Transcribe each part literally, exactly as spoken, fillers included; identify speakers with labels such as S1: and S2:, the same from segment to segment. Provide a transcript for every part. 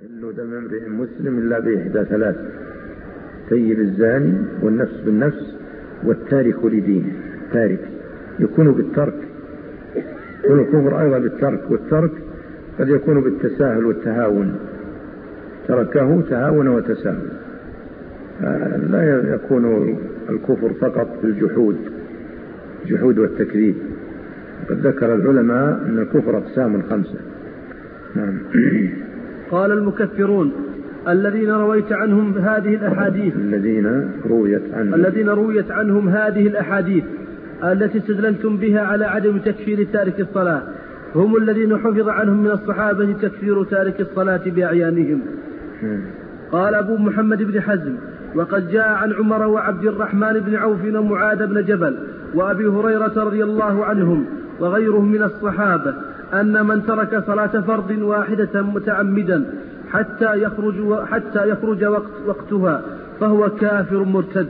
S1: يحل دم امرئ مسلم إلا بإحدى ثلاث: سيب الزاني والنفس بالنفس والتارك لدينه. تارك يكون بالترك، يكون الكفر أيضا بالترك، والترك قد يكون بالتساهل والتهاون، تركه تهاون وتساهل. لا يكون الكفر فقط بالجحود، الجحود والتكذيب. قد ذكر العلماء أن الكفر أقسام خمسة. نعم.
S2: قال المكفرون الذين رويت عنهم هذه الأحاديث
S1: الذين رويت عنهم
S2: الذين رويت عنهم هذه الأحاديث التي استدللتم بها على عدم تكفير تارك الصلاة هم الذين حفظ عنهم من الصحابة تكفير تارك الصلاة بأعيانهم. قال أبو محمد بن حزم: وقد جاء عن عمر وعبد الرحمن بن عوف ومعاذ بن جبل وأبي هريرة رضي الله عنهم وغيرهم من الصحابة أن من ترك صلاة فرض واحدة متعمدا حتى يخرج, حتى يخرج وقت وقتها فهو كافر مرتد.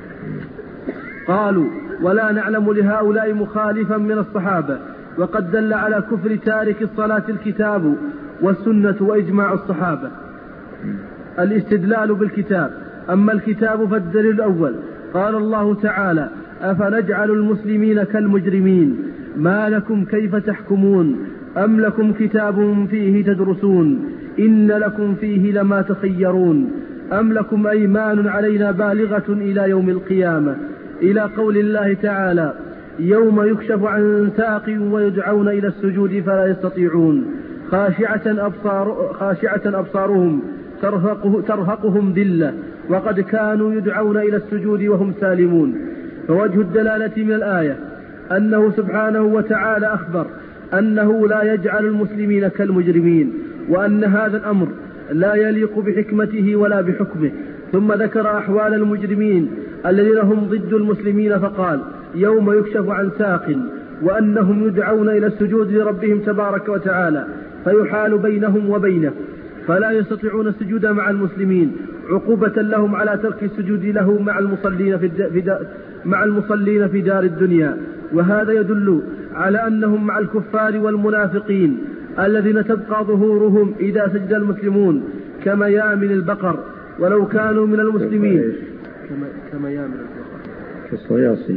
S2: قالوا: ولا نعلم لهؤلاء مخالفا من الصحابة، وقد دل على كفر تارك الصلاة الكتاب والسنة وإجماع الصحابة. الاستدلال بالكتاب. أما الكتاب فالدليل الأول: قال الله تعالى: أفنجعل المسلمين كالمجرمين ما لكم كيف تحكمون أم لكم كتاب فيه تدرسون إن لكم فيه لما تخيرون أم لكم أيمان علينا بالغة إلى يوم القيامة، إلى قول الله تعالى: يوم يكشف عن ساق ويدعون إلى السجود فلا يستطيعون خاشعة, أبصار خاشعة أبصارهم ترهقه ترهقهم ذلة وقد كانوا يدعون إلى السجود وهم سالمون. فوجه الدلالة من الآية أنه سبحانه وتعالى أخبر أنه لا يجعل المسلمين كالمجرمين، وأن هذا الأمر لا يليق بحكمته ولا بحكمه. ثم ذكر أحوال المجرمين الذين هم ضد المسلمين فقال: يوم يكشف عن ساق، وأنهم يدعون إلى السجود لربهم تبارك وتعالى فيحال بينهم وبينه فلا يستطيعون السجود مع المسلمين عقوبة لهم على ترك السجود له مع المصلين في, في, مع المصلين في دار الدنيا. وهذا يدل على أنهم مع الكفار والمنافقين الذين تبقى ظهورهم إذا سجد المسلمون كميامن البقر ولو كانوا من المسلمين. كميامن البقر
S1: كالصياصي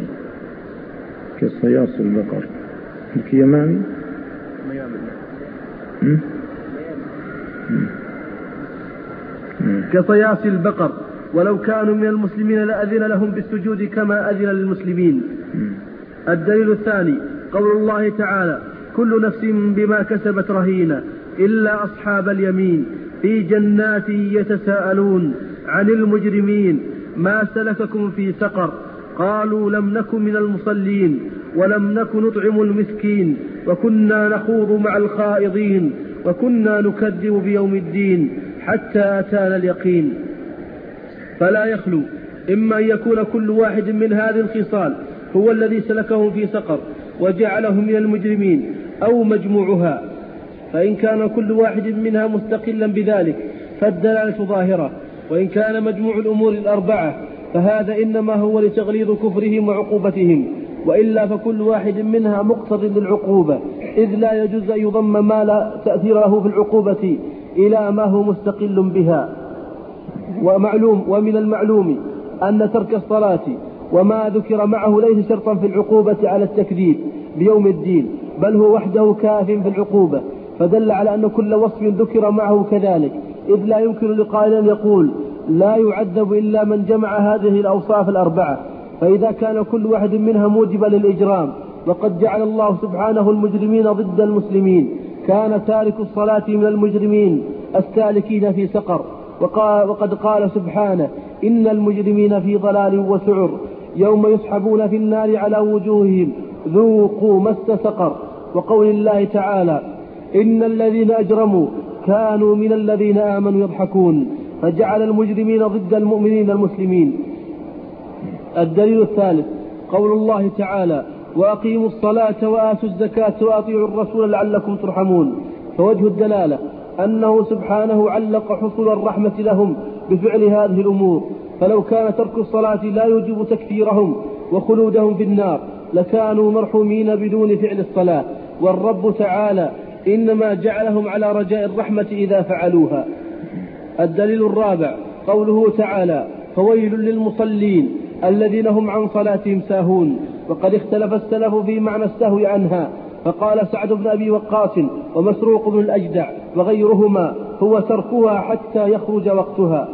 S1: كالصياص البقر الكيمان
S2: كصياص البقر ولو كانوا من المسلمين لأذن لهم بالسجود كما أذن للمسلمين. الدليل الثاني: قول الله تعالى: كل نفس بما كسبت رهينة إلا أصحاب اليمين في جنات يتساءلون عن المجرمين ما سلككم في سقر قالوا لم نكن من المصلين ولم نكن نطعم المسكين وكنا نخوض مع الخائضين وكنا نكذب بيوم الدين حتى أتانا اليقين. فلا يخلو إما أن يكون كل واحد من هذه الخصال هو الذي سلكهم في سقر وجعلهم من المجرمين أو مجموعها، فإن كان كل واحد منها مستقلا بذلك فالدلالة ظاهرة، وإن كان مجموع الأمور الأربعة فهذا إنما هو لتغليظ كفرهم وعقوبتهم، وإلا فكل واحد منها مقتض للعقوبة، إذ لا يجوز أن يضم ما لا تأثير له في العقوبة إلى ما هو مستقل بها. ومعلوم ومن المعلوم أن ترك الصلاة وما ذكر معه ليس شرطا في العقوبة على التكذيب بيوم الدين، بل هو وحده كاف في العقوبة، فدل على أن كل وصف ذكر معه كذلك، إذ لا يمكن لقائل أن يقول لا يعذب إلا من جمع هذه الأوصاف الأربعة، فإذا كان كل واحد منها موجبا للإجرام وقد جعل الله سبحانه المجرمين ضد المسلمين كان تارك الصلاة من المجرمين السالكين في سقر. وقد قال سبحانه: إن المجرمين في ضلال وسعر يوم يسحبون في النار على وجوههم ذوقوا مس سقر. وقول الله تعالى: إن الذين أجرموا كانوا من الذين آمنوا يضحكون، فجعل المجرمين ضد المؤمنين المسلمين. الدليل الثالث: قول الله تعالى: وأقيموا الصلاة وآتوا الزكاة وأطيعوا الرسول لعلكم ترحمون. فوجه الدلالة أنه سبحانه علق حصول الرحمة لهم بفعل هذه الأمور، فلو كان ترك الصلاة لا يجب تكفيرهم وخلودهم في النار لكانوا مرحومين بدون فعل الصلاة، والرب تعالى إنما جعلهم على رجاء الرحمة إذا فعلوها. الدليل الرابع قوله تعالى فويل للمصلين الذين هم عن صلاتهم ساهون. وقد اختلف السلف في معنى السهو عنها، فقال سعد بن أبي وقاص ومسروق بن الأجدع وغيرهما هو تركها حتى يخرج وقتها.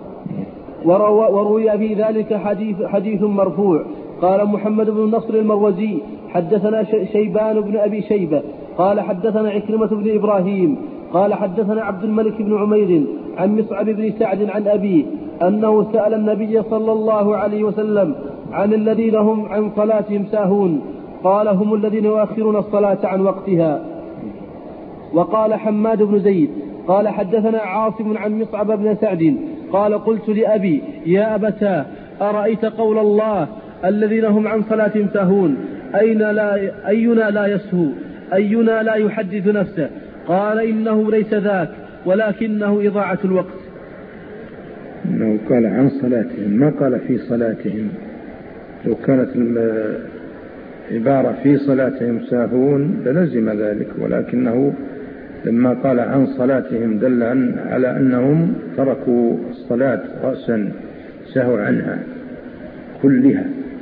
S2: وروي في ذلك حديث, حديث مرفوع. قال محمد بن نصر المروزي حدثنا شيبان بن أبي شيبة قال حدثنا عكرمة بن إبراهيم قال حدثنا عبد الملك بن عمير عن مصعب بن سعد عن أبيه أنه سأل النبي صلى الله عليه وسلم عن الذين هم عن صلاتهم ساهون، قال هم الذين يؤخرون الصلاة عن وقتها. وقال حماد بن زيد قال حدثنا عاصم عن مصعب بن سعد قال قلت لأبي يا أبتاه أرأيت قول الله الذين هم عن صلاتهم ساهون أين لا أينا لا يسهو أينا لا يحدث نفسه؟ قال إنه ليس ذاك ولكنه إضاعة الوقت.
S1: إنه قال عن صلاتهم ما قال في صلاتهم. لو كانت العبارة في صلاتهم ساهون للزم ذلك، ولكنه لما قال عن صلاتهم دل على أنهم تركوا الصلاة رأسا سهوا عنها كلها.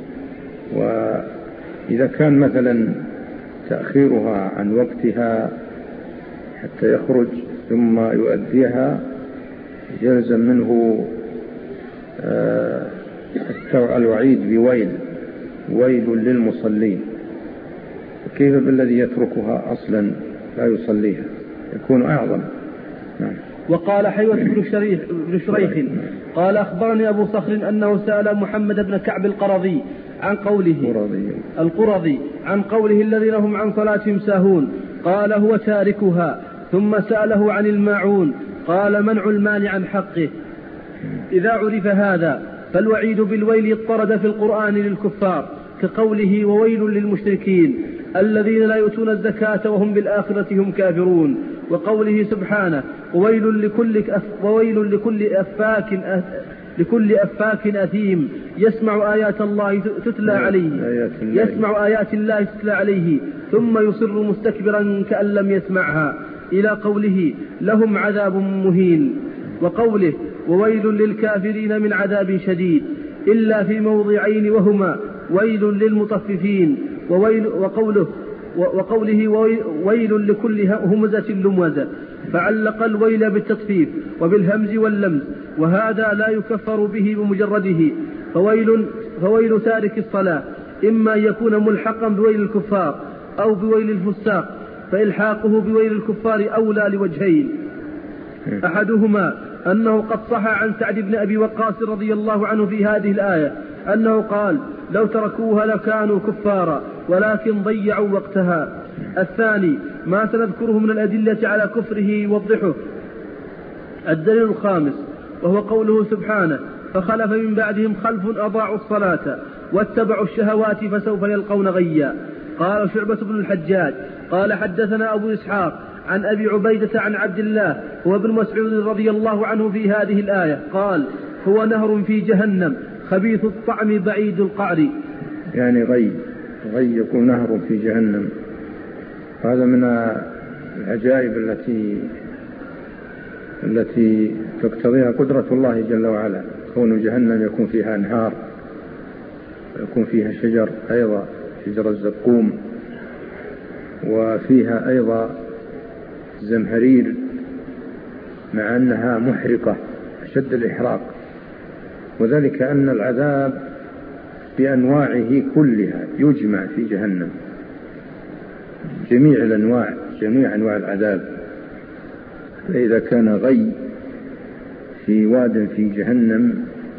S1: وإذا كان مثلا تأخيرها عن وقتها حتى يخرج ثم يؤديها يلزم منه الوعيد بويل ويل للمصلين، كيف بالذي يتركها أصلا لا يصليها يكون أعظم. نعم.
S2: وقال حيوة بن شريح بن شريح قال أخبرني أبو صخر أنه سأل محمد بن كعب القرظي عن قوله القرظي عن قوله الذين هم عن صلاتهم ساهون، قال هو تاركها. ثم سأله عن الماعون قال منع المال عن حقه. إذا عرف هذا فالوعيد بالويل اضطرد في القرآن للكفار كقوله وويل للمشركين الذين لا يؤتون الزكاة وهم بالآخرة هم كافرون، وقوله سبحانه وويل لكل, أف وويل لكل أفاك أ... لكل أفاك أثيم يسمع آيات الله تتلى عليه يسمع آيات الله تتلى عليه ثم يصر مستكبرا كأن لم يسمعها، إلى قوله لهم عذاب مهين. وقوله وويل للكافرين من عذاب شديد إلا في موضعين وهما ويل للمطففين وويل وقوله وقوله ويل لكل همزة لمزة، فعلق الويل بالتطفيف وبالهمز واللمز، وهذا لا يكفر به بمجرده. فويل, فويل تارك الصلاة إما يكون ملحقا بويل الكفار أو بويل الفساق، فإلحاقه بويل الكفار أولى لوجهين. أحدهما أنه قد صح عن سعد بن أبي وقاص رضي الله عنه في هذه الآية أنه قال لو تركوها لكانوا كفارا ولكن ضيعوا وقتها. الثاني ما سنذكره من الأدلة على كفره يوضحه. الدليل الخامس وهو قوله سبحانه فخلف من بعدهم خلف أضاعوا الصلاة واتبعوا الشهوات فسوف يلقون غيا. قال شعبة بن الحجاج قال حدثنا أبو إسحاق عن أبي عبيدة عن عبد الله هو ابن مسعود رضي الله عنه في هذه الآية قال هو نهر في جهنم خبيث الطعم بعيد القعر.
S1: يعني غي غي يكون نهر في جهنم. هذا من العجائب التي التي تقتضيها قدرة الله جل وعلا، كون جهنم يكون فيها أنهار ويكون فيها شجر أيضا شجر الزقوم وفيها أيضا زمهرير مع أنها محرقة أشد الإحراق، وذلك أن العذاب بأنواعه كلها يجمع في جهنم، جميع الأنواع جميع أنواع العذاب. فإذا كان غي في واد في جهنم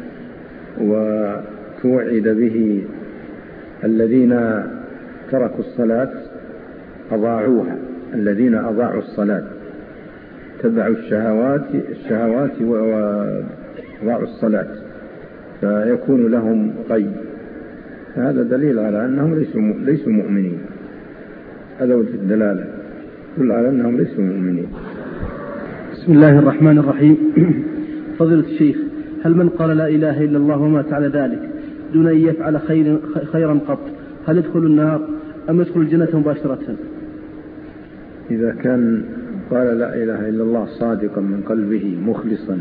S1: وتوعد به الذين تركوا الصلاة أضاعوها، الذين أضاعوا الصلاة تبعوا الشهوات الشهوات وأضاعوا الصلاة فيكون لهم غي. هذا دليل على أنهم ليسوا ليسوا مؤمنين. هذا وجه الدلالة يدل على أنهم ليسوا مؤمنين.
S2: بسم الله الرحمن الرحيم. فضيلة الشيخ، هل من قال لا إله إلا الله ومات على ذلك دون أن يفعل خير خيرا قط هل يدخل النار أم يدخل الجنة مباشرة؟
S1: إذا كان قال لا إله إلا الله صادقا من قلبه مخلصا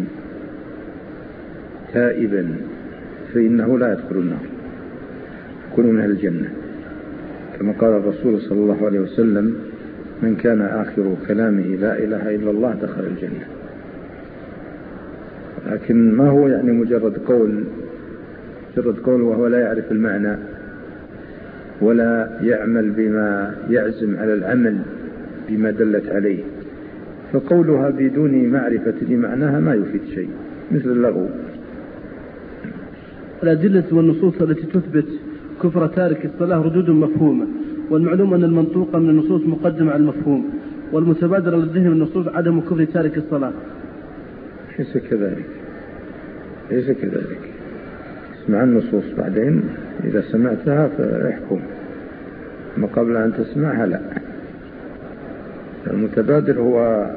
S1: تائبا فإنه لا يدخل النار، يكون من أهل الجنة، كما قال الرسول صلى الله عليه وسلم: من كان آخر كلامه لا إله إلا الله دخل الجنة. لكن ما هو يعني مجرد قول مجرد قول وهو لا يعرف المعنى ولا يعمل بما يعزم على العمل بما دلت عليه، فقولها بدون معرفة لمعناها ما يفيد شيء، مثل اللغو.
S2: الأدلة والنصوص التي تثبت كفر تارك الصلاة ردود مفهومة، والمعلوم أن المنطوق من النصوص مقدم على المفهوم، والمتبادر للذهن من النصوص عدم كفر تارك الصلاة.
S1: ليس كذلك، ليس كذلك. اسمع النصوص بعدين إذا سمعتها فاحكم، ما قبل أن تسمعها لا. المتبادر هو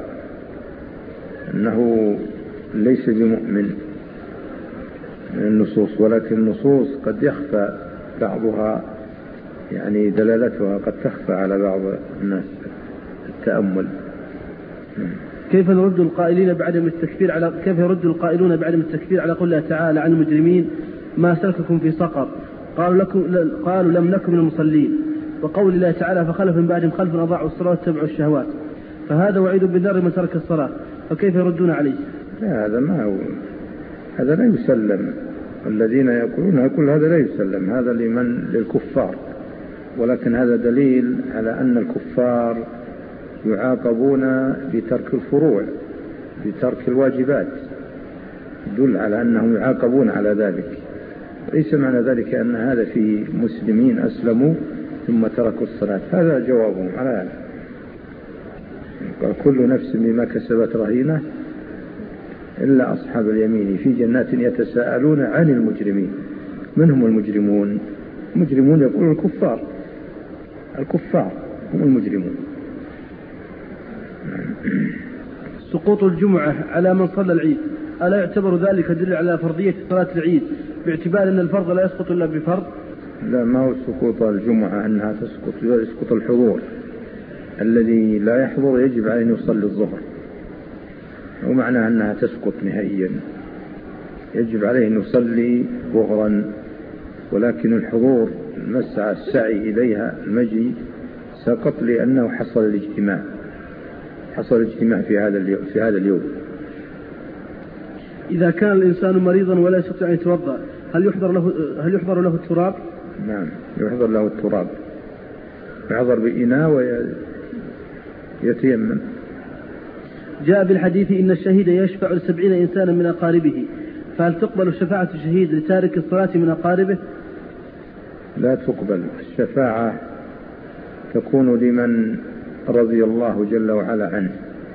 S1: أنه ليس بمؤمن من النصوص، ولكن النصوص قد يخفى بعضها، يعني دلالتها قد تخفى على بعض الناس التأمل.
S2: كيف نرد القائلين بعدم التكفير على كيف يرد القائلون بعدم التكفير على قوله تعالى عن المجرمين ما سلككم في سقر؟ قالوا لكم قالوا لم نكن من المصلين، وقول الله تعالى فخلف من بعدهم خلف أضاعوا الصلاة واتبعوا الشهوات، فهذا وعيد بالنار من ترك الصلاة، فكيف يردون عليه؟
S1: لا، هذا ما هو، هذا لا يسلم. الذين يقولون كل هذا لا يسلم، هذا لمن للكفار، ولكن هذا دليل على أن الكفار يعاقبون بترك الفروع، بترك الواجبات، يدل على أنهم يعاقبون على ذلك. ليس معنى ذلك أن هذا في مسلمين أسلموا ثم تركوا الصلاة، هذا جوابهم على هذا. قال كل نفس بما كسبت رهينة إلا أصحاب اليمين في جنات يتساءلون عن المجرمين. من هم المجرمون؟ المجرمون يقولون الكفار، الكفار هم المجرمون.
S2: سقوط الجمعة على من صلى العيد، ألا يعتبر ذلك دليل على فرضية صلاة العيد باعتبار أن الفرض لا يسقط إلا بفرض؟
S1: لا، ما هو سقوط الجمعة أنها تسقط، يسقط الحضور. الذي لا يحضر يجب عليه أن يصلي الظهر، ومعنى أنها تسقط نهائيا، يجب عليه أن يصلي ظهرا، ولكن الحضور المسعى السعي إليها المجي سقط لأنه حصل الاجتماع، حصل الاجتماع في هذا اليوم في هذا اليوم.
S2: إذا كان الإنسان مريضا ولا يستطيع أن يتوضأ هل يحضر له هل يحضر له التراب؟
S1: نعم، يحضر له التراب، يحضر بإناء ويتيمم.
S2: جاء بالحديث إن الشهيد يشفع لسبعين إنسانا من أقاربه، فهل تقبل شفاعة الشهيد لتارك الصلاة من أقاربه؟
S1: لا تقبل. الشفاعة تكون لمن رضي الله جل وعلا عنه.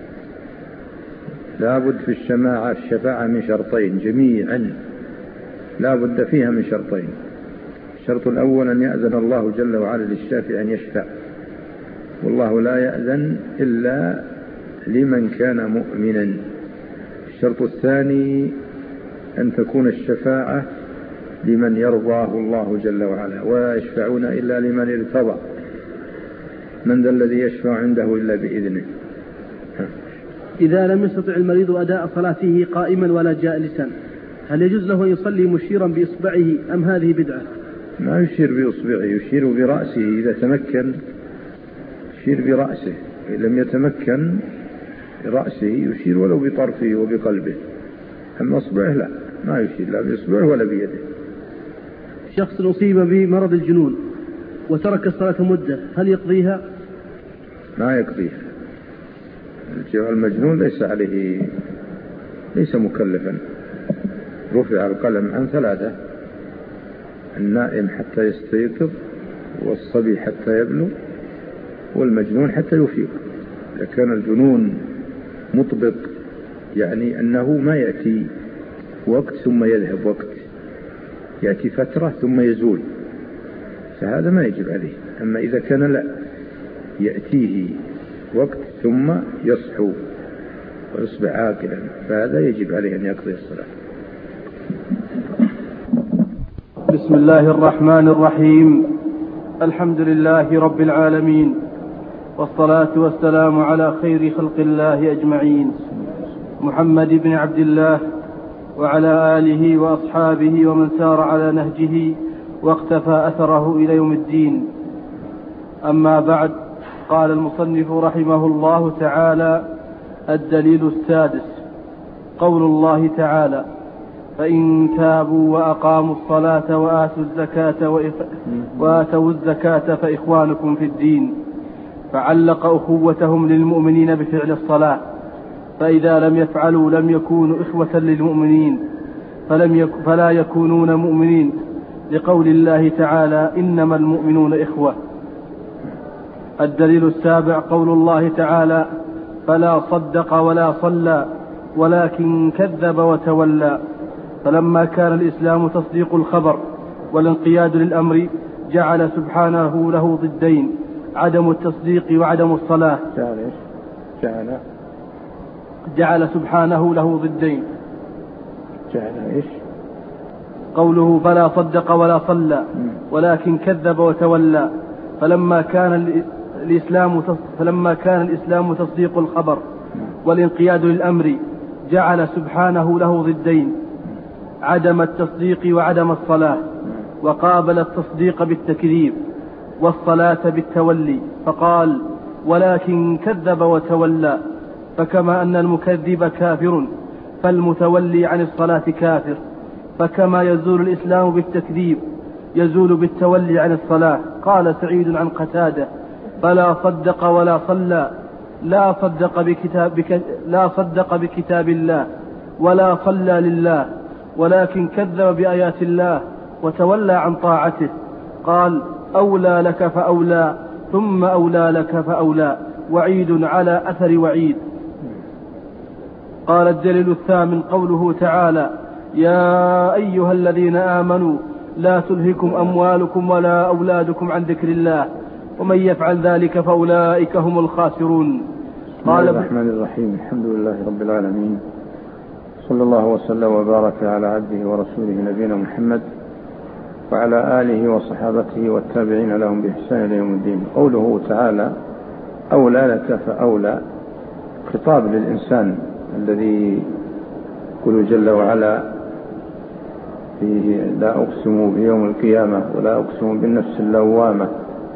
S1: لا بد في الشفاعة الشفاعة من شرطين جميعا، لا بد فيها من شرطين. الشرط الأول أن يأذن الله جل وعلا للشافع أن يشفع، والله لا يأذن إلا لمن كان مؤمنا. الشرط الثاني أن تكون الشفاعة لمن يرضاه الله جل وعلا، ولا يشفعون إلا لمن ارتضى. من ذا الذي يشفع عنده إلا بإذنه.
S2: إذا لم يستطع المريض أداء صلاته قائما ولا جالسا هل يجوز له أن يصلي مشيرا بإصبعه أم هذه بدعة؟
S1: ما يشير بإصبعه، يشير برأسه إذا تمكن، يشير برأسه. إن لم يتمكن برأسه يشير ولو بطرفه وبقلبه، أما أصبعه لا، ما يشير لا بإصبعه ولا بيده.
S2: شخص أصيب بمرض الجنون وترك الصلاة مدة هل يقضيها؟
S1: ما يقضيها. المجنون ليس عليه، ليس مكلفا. رفع القلم عن ثلاثة: النائم حتى يستيقظ، والصبي حتى يبلغ، والمجنون حتى يفيق. إذا كان الجنون مطبق يعني أنه ما يأتي وقت ثم يذهب وقت، يأتي فترة ثم يزول، فهذا ما يجب عليه. أما إذا كان لا يأتيه وقت ثم يصحو ويصبح عاقلا فهذا يجب عليه أن يقضي الصلاة.
S2: بسم الله الرحمن الرحيم. الحمد لله رب العالمين، والصلاة والسلام على خير خلق الله أجمعين محمد بن عبد الله وعلى آله وأصحابه ومن سار على نهجه واقتفى أثره إلى يوم الدين. أما بعد، قال المصنف رحمه الله تعالى: الدليل السادس قول الله تعالى: فإن تابوا وأقاموا الصلاة وآتوا الزكاة وآتوا الزكاة فإخوانكم في الدين، فعلق أخوتهم للمؤمنين بفعل الصلاة، فإذا لم يفعلوا لم يكونوا إخوة للمؤمنين فلم يك فلا يكونون مؤمنين، لقول الله تعالى: إنما المؤمنون إخوة. الدليل السابع قول الله تعالى: فلا صدق ولا صلى ولكن كذب وتولى، فلما كان الإسلام تصديق الخبر والانقياد للأمر جعل سبحانه له ضدين: عدم التصديق وعدم الصلاة.
S1: جعل
S2: جعل سبحانه له ضدين.
S1: جعل إيش؟
S2: قوله: فلا صدق ولا صلى ولكن كذب وتولى، فلما كان الإسلام فلما كان الإسلام تصديق الخبر والانقياد للأمر جعل سبحانه له ضدين: عدم التصديق وعدم الصلاة، وقابل التصديق بالتكذيب والصلاة بالتولي، فقال: ولكن كذب وتولى. فكما أن المكذب كافر فالمتولي عن الصلاة كافر، فكما يزول الإسلام بالتكذيب يزول بالتولي عن الصلاة. قال سعيد عن قتادة: فلا صدق ولا صلى، لا صدق بكتاب, بك لا صدق بكتاب الله ولا صلى لله، ولكن كذب بآيات الله وتولى عن طاعته. قال: أولى لك فأولى ثم أولى لك فأولى، وعيد على أثر وعيد. قال الدليل الثامن قوله تعالى: يا أيها الذين آمنوا لا تلهكم أموالكم ولا أولادكم عن ذكر الله ومن يفعل ذلك فأولئك هم الخاسرون.
S1: قال الرحمن الرحيم. الحمد لله رب العالمين، صلى الله وسلم وبارك على عبده ورسوله نبينا محمد وعلى آله وصحابته والتابعين لهم بإحسان إلى يوم الدين. قوله تعالى: أولى لك فأولى، خطاب للإنسان الذي يقول جل وعلا فيه: لا أقسم بيوم القيامة ولا أقسم بالنفس اللوامة.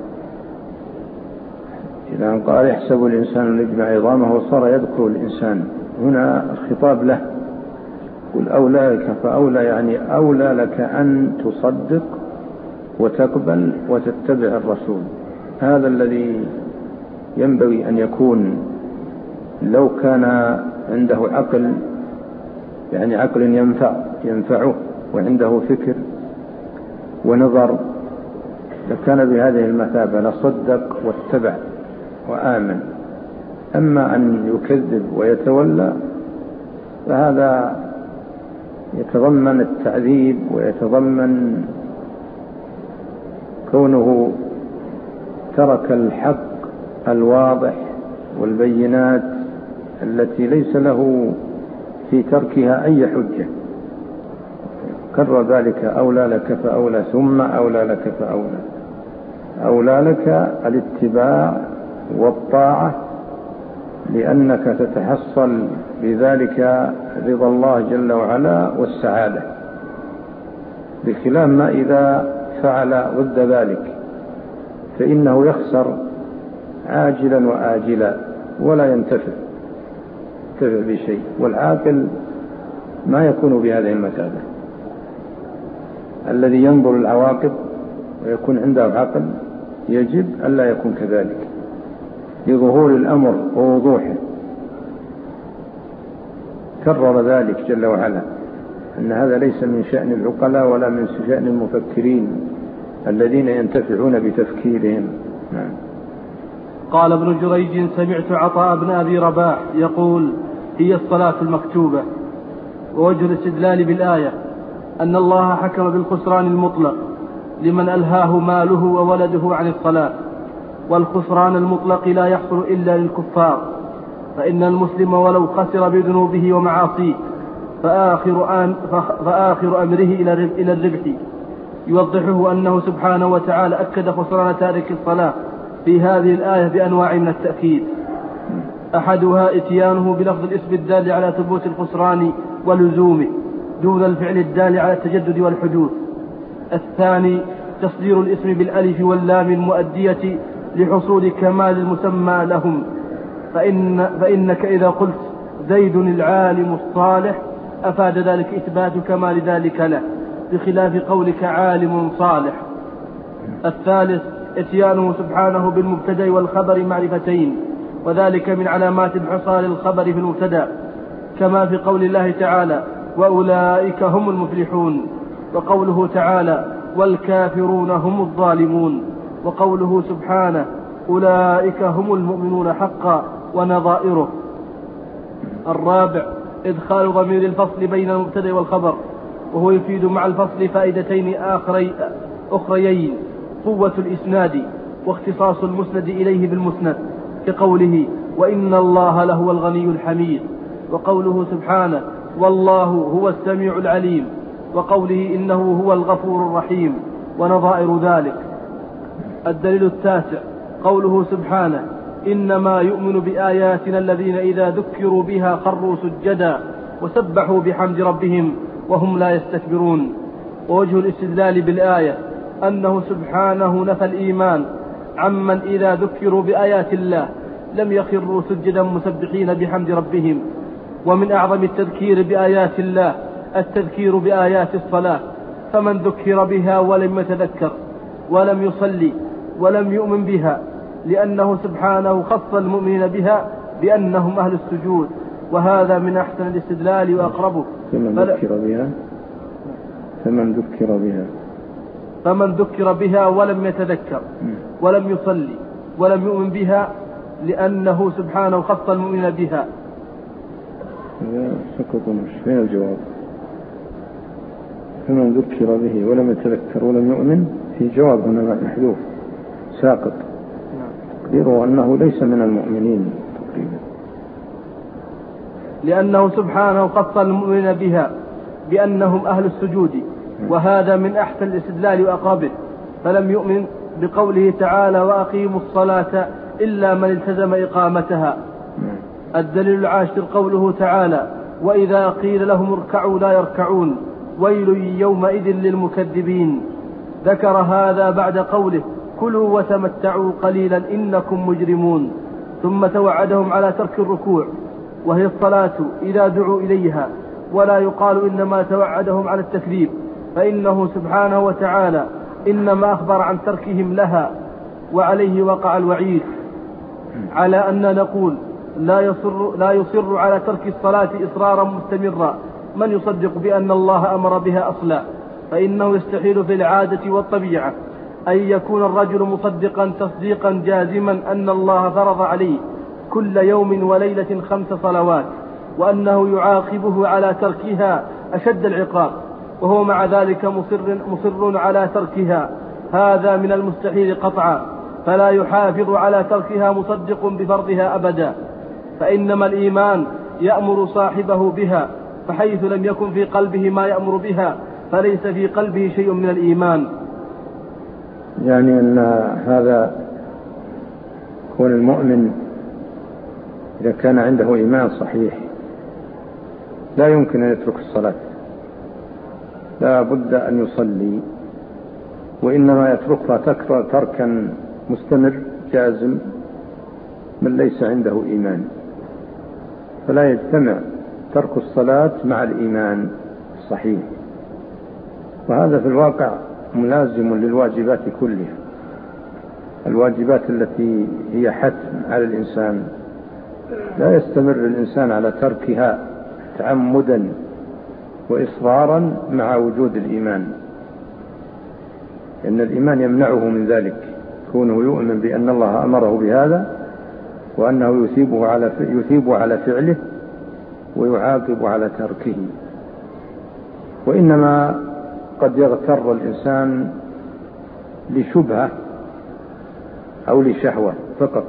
S1: إذا قال: يحسب الإنسان أن يجمع عظامه، وصار يذكر الإنسان. هنا الخطاب له، قل أولى لك فأولى، يعني أولى لك أن تصدق وتقبل وتتبع الرسول. هذا الذي ينبغي أن يكون لو كان عنده عقل، يعني عقل ينفع ينفعه وعنده فكر ونظر، لكان بهذه المثابة، لصدق واتبع وآمن. أما أن يكذب ويتولى فهذا يتضمن التعذيب ويتضمن كونه ترك الحق الواضح والبينات التي ليس له في تركها أي حجة. كرر ذلك: أولى لك فأولى ثم أولى لك فأولى. أولى لك الاتباع والطاعة، لأنك تتحصل بذلك رضا الله جل وعلا والسعادة، بخلاف ما إذا فعل ضد ذلك فإنه يخسر عاجلا وآجلا ولا ينتفع بشيء. والعاقل ما يكون بهذه المثابة. الذي ينظر العواقب ويكون عنده عقل يجب ألا يكون كذلك، لظهور الأمر ووضوحه. كرر ذلك جل وعلا أن هذا ليس من شأن العقلاء ولا من شأن المفكرين الذين ينتفعون بتفكيرهم. نعم.
S2: قال ابن جريج: سمعت عطاء بن أبي رباح يقول: هي الصلاة المكتوبة. ووجه الاستدلال بالآية أن الله حكم بالخسران المطلق لمن ألهاه ماله وولده عن الصلاة، والخسران المطلق لا يحصل إلا للكفار، فإن المسلم ولو خسر بذنوبه ومعاصيه فآخر, آن فآخر أمره إلى الربح. يوضحه أنه سبحانه وتعالى أكد خسران تارك الصلاة في هذه الآية بأنواع من التأكيد. أحدها إتيانه بلفظ الاسم الدال على ثبوت الخسران ولزومه دون الفعل الدال على التجدد والحدوث. الثاني تصدير الاسم بالألف واللام المؤدية لحصول كمال المسمى لهم، فإن فإنك إذا قلت زيد العالم الصالح أفاد ذلك إثبات كمال ذلك له، بخلاف قولك عالم صالح. الثالث اتيانه سبحانه بالمبتدأ والخبر معرفتين، وذلك من علامات انحصار الخبر في المبتدأ، كما في قول الله تعالى وأولئك هم المفلحون، وقوله تعالى والكافرون هم الظالمون، وقوله سبحانه أولئك هم المؤمنون حقا ونظائره. الرابع إدخال ضمير الفصل بين المبتدأ والخبر، وهو يفيد مع الفصل فائدتين آخري أخريين: قوة الإسناد واختصاص المسند إليه بالمسند، كقوله وإن الله لهو الغني الحميد، وقوله سبحانه والله هو السميع العليم، وقوله إنه هو الغفور الرحيم، ونظائر ذلك. الدليل التاسع قوله سبحانه إنما يؤمن بآياتنا الذين إذا ذكروا بها خروا سجدا وسبحوا بحمد ربهم وهم لا يستكبرون. ووجه الاستدلال بالآية أنه سبحانه نفى الإيمان عمن إذا ذكروا بآيات الله لم يخروا سجدا مسبحين بحمد ربهم. ومن أعظم التذكير بآيات الله التذكير بآيات الصلاة، فمن ذكر بها ولم يتذكر ولم يصلي ولم يؤمن بها، لأنه سبحانه خص المؤمنين بها بأنهم أهل السجود، وهذا من أحسن الاستدلال وأقربه.
S1: فمن ذكر بها فمن ذكر بها
S2: فمن ذكر بها ولم يتذكر ولم يصلي ولم يؤمن بها، لأنه سبحانه خص المؤمنين بها.
S1: فين الجواب؟ فمن ذكر به ولم يتذكر ولم يؤمن، في جواب هنا محذوف ساقط، تقديره أنه ليس من المؤمنين تقريبا،
S2: لأنه سبحانه خص المؤمنين بها بأنهم أهل السجود، وهذا من أحسن الاستدلال وأقربه. فلم يؤمن بقوله تعالى وأقيموا الصلاة إلا من التزم إقامتها. الدليل العاشر قوله تعالى وإذا قيل لهم اركعوا لا يركعون ويل يومئذ للمكذبين. ذكر هذا بعد قوله كلوا وتمتعوا قليلا إنكم مجرمون، ثم توعدهم على ترك الركوع وهي الصلاة إذا دعوا إليها، ولا يقال إنما توعدهم على التكذيب، فإنه سبحانه وتعالى إنما أخبر عن تركهم لها، وعليه وقع الوعيد، على أن نقول لا يصر, لا يصر على ترك الصلاة إصرارا مستمرا من يصدق بأن الله أمر بها أصلا، فإنه يستحيل في العادة والطبيعة أن يكون الرجل مصدقا تصديقا جازما أن الله فرض عليه كل يوم وليلة خمس صلوات، وأنه يعاقبه على تركها أشد العقاب، وهو مع ذلك مصر, مصر على تركها. هذا من المستحيل قطعا، فلا يحافظ على تركها مصدق بفرضها أبدا، فإنما الإيمان يأمر صاحبه بها، فحيث لم يكن في قلبه ما يأمر بها فليس في قلبه شيء من الإيمان.
S1: يعني أن هذا كون المؤمن إذا كان عنده إيمان صحيح لا يمكن أن يترك الصلاة، لا بد أن يصلي، وإنما يتركها تركا مستمر جازم من ليس عنده إيمان، فلا يجتمع ترك الصلاة مع الإيمان الصحيح، وهذا في الواقع ملازم للواجبات كلها. الواجبات التي هي حتم على الإنسان لا يستمر الإنسان على تركها تعمدا وإصرارا مع وجود الإيمان، لأن الإيمان يمنعه من ذلك، كونه يؤمن بأن الله أمره بهذا وأنه يثيبه على يثيب على فعله ويعاقب على تركه. وإنما قد يغتر الإنسان لشبهة أو لشهوة فقط،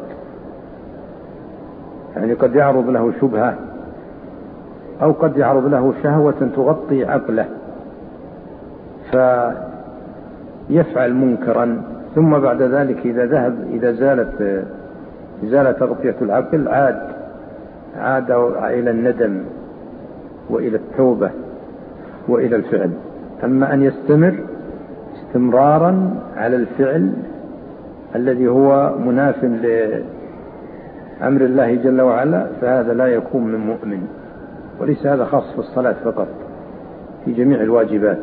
S1: يعني قد يعرض له شبهة أو قد يعرض له شهوة تغطي عقله فيفعل منكرا ثم بعد ذلك إذا ذهب إذا زالت زالت رقية العقل عاد عاد إلى الندم وإلى التوبة وإلى الفعل. أما أن يستمر استمرارا على الفعل الذي هو مناف لأمر الله جل وعلا فهذا لا يكون من مؤمن. وليس هذا خاص في الصلاة فقط، في جميع الواجبات.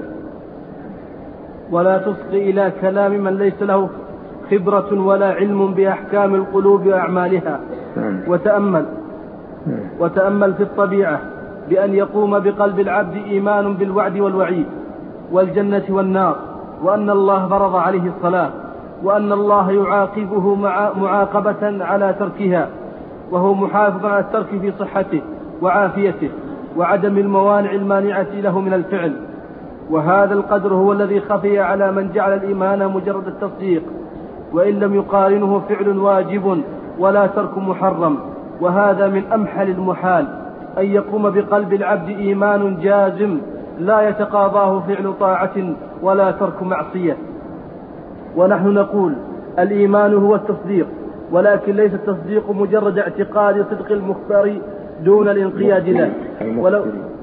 S2: ولا تصغي إلى كلام من ليس له خبرة ولا علم بأحكام القلوب وأعمالها. وتأمل وتأمل في الطبيعة بأن يقوم بقلب العبد إيمان بالوعد والوعيد والجنة والنار، وأن الله فرض عليه الصلاة، وأن الله يعاقبه مع معاقبة على تركها، وهو محافظ على الترك في صحته وعافيته وعدم الموانع المانعة له من الفعل. وهذا القدر هو الذي خفي على من جعل الإيمان مجرد التصديق، وإن لم يقارنه فعل واجب ولا ترك محرم. وهذا من أمحل المحال أن يقوم بقلب العبد إيمان جازم لا يتقاضاه فعل طاعة ولا ترك معصية. ونحن نقول الإيمان هو التصديق، ولكن ليس التصديق مجرد اعتقاد صدق المخبر دون الانقياد له. ولو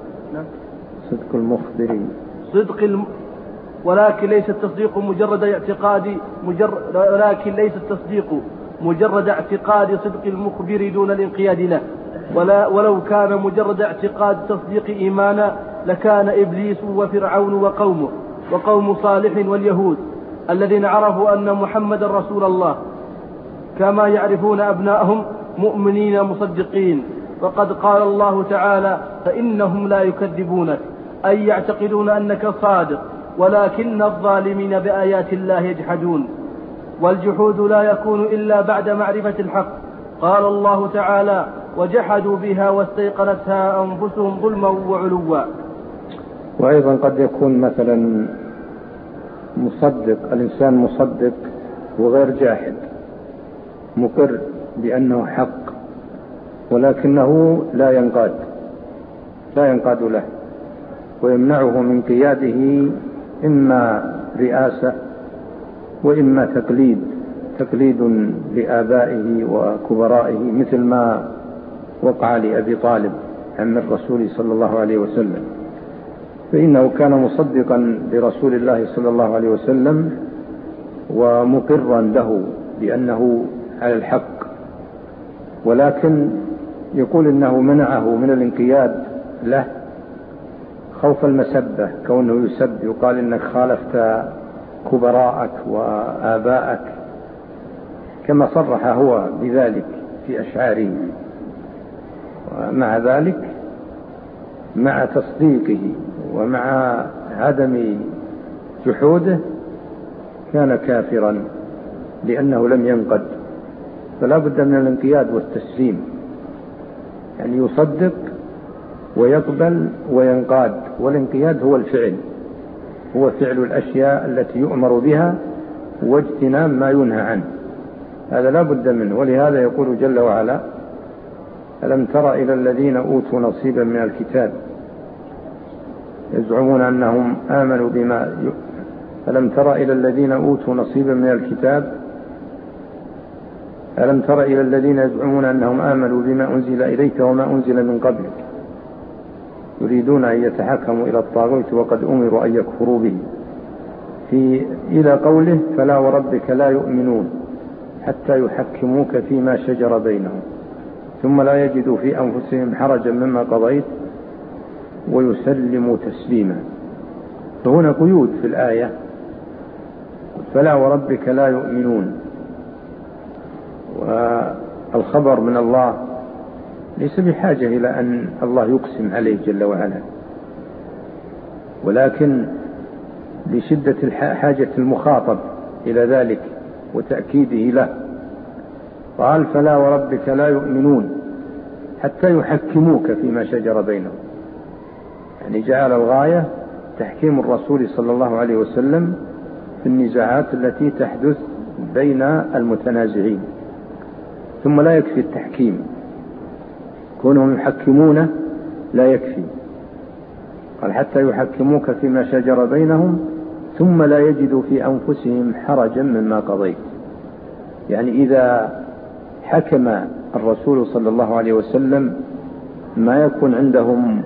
S1: صدق المخبر
S2: صدق الم... ولكن ليس التصديق مجرد اعتقاد مجرد ولكن ليس التصديق مجرد اعتقاد صدق المخبر دون الانقياد له. ولا ولو كان مجرد اعتقاد تصديق إيمانا لكان إبليس وفرعون وقومه وقوم صالح واليهود الذين عرفوا أن محمد رسول الله كما يعرفون أبناءهم مؤمنين مصدقين. فقد قال الله تعالى: فإنهم لا يكذبونك، أي يعتقدون أنك صادق، ولكن الظالمين بآيات الله يجحدون. والجحود لا يكون إلا بعد معرفة الحق. قال الله تعالى: وجحدوا بها واستيقنتها أنفسهم ظلما وعلوا.
S1: وأيضا قد يكون مثلا مصدق، الإنسان مصدق وغير جاحد، مقر بأنه حق، ولكنه لا ينقاد لا ينقاد له، ويمنعه من قياده إما رئاسة وإما تقليد تقليد لآبائه وكبرائه، مثل ما وقع لأبي طالب عم الرسول صلى الله عليه وسلم، فإنه كان مصدقا لرسول الله صلى الله عليه وسلم ومقرا له بأنه على الحق، ولكن يقول إنه منعه من الانقياد له خوف المسبة، كونه يسب، يقال إنك خالفت كبراءك وآباءك، كما صرح هو بذلك في أشعاره. ومع ذلك مع تصديقه ومع عدم جحوده كان كافرا لأنه لم ينقد. فلا بد من الانقياد والتسليم، يعني يصدق ويقبل وينقاد. والانقياد هو الفعل، هو فعل الأشياء التي يؤمر بها واجتناب ما ينهى عنه، هذا لا بد منه. ولهذا يقول جل وعلا: ألم تر إلى الذين أوتوا نصيبا من الكتاب يزعمون أنهم آمنوا بما ي... ألم تر إلى الذين أوتوا نصيبا من الكتاب ألم تر إلى الذين يزعمون أنهم آمنوا بما أنزل إليك وما أنزل من قبلك يريدون أن يتحكموا إلى الطاغوت وقد أمروا أن يكفروا به، في إلى قوله: فلا وربك لا يؤمنون حتى يحكموك فيما شجر بينهم ثم لا يجدوا في أنفسهم حرجا مما قضيت ويسلموا تسليما. فهنا قيود في الآية: فلا وربك لا يؤمنون. والخبر من الله ليس بحاجة إلى أن الله يقسم عليه جل وعلا، ولكن لشدة حاجة المخاطب إلى ذلك وتأكيده له قال: فلا وربك لا يؤمنون حتى يحكموك فيما شجر بينهم، يعني جعل الغاية تحكيم الرسول صلى الله عليه وسلم في النزاعات التي تحدث بين المتنازعين. ثم لا يكفي التحكيم، كونهم يحكمونه لا يكفي، قال: حتى يحكموك فيما شجر بينهم ثم لا يجدوا في أنفسهم حرجا مما قضيت. يعني إذا حكم الرسول صلى الله عليه وسلم ما يكون عندهم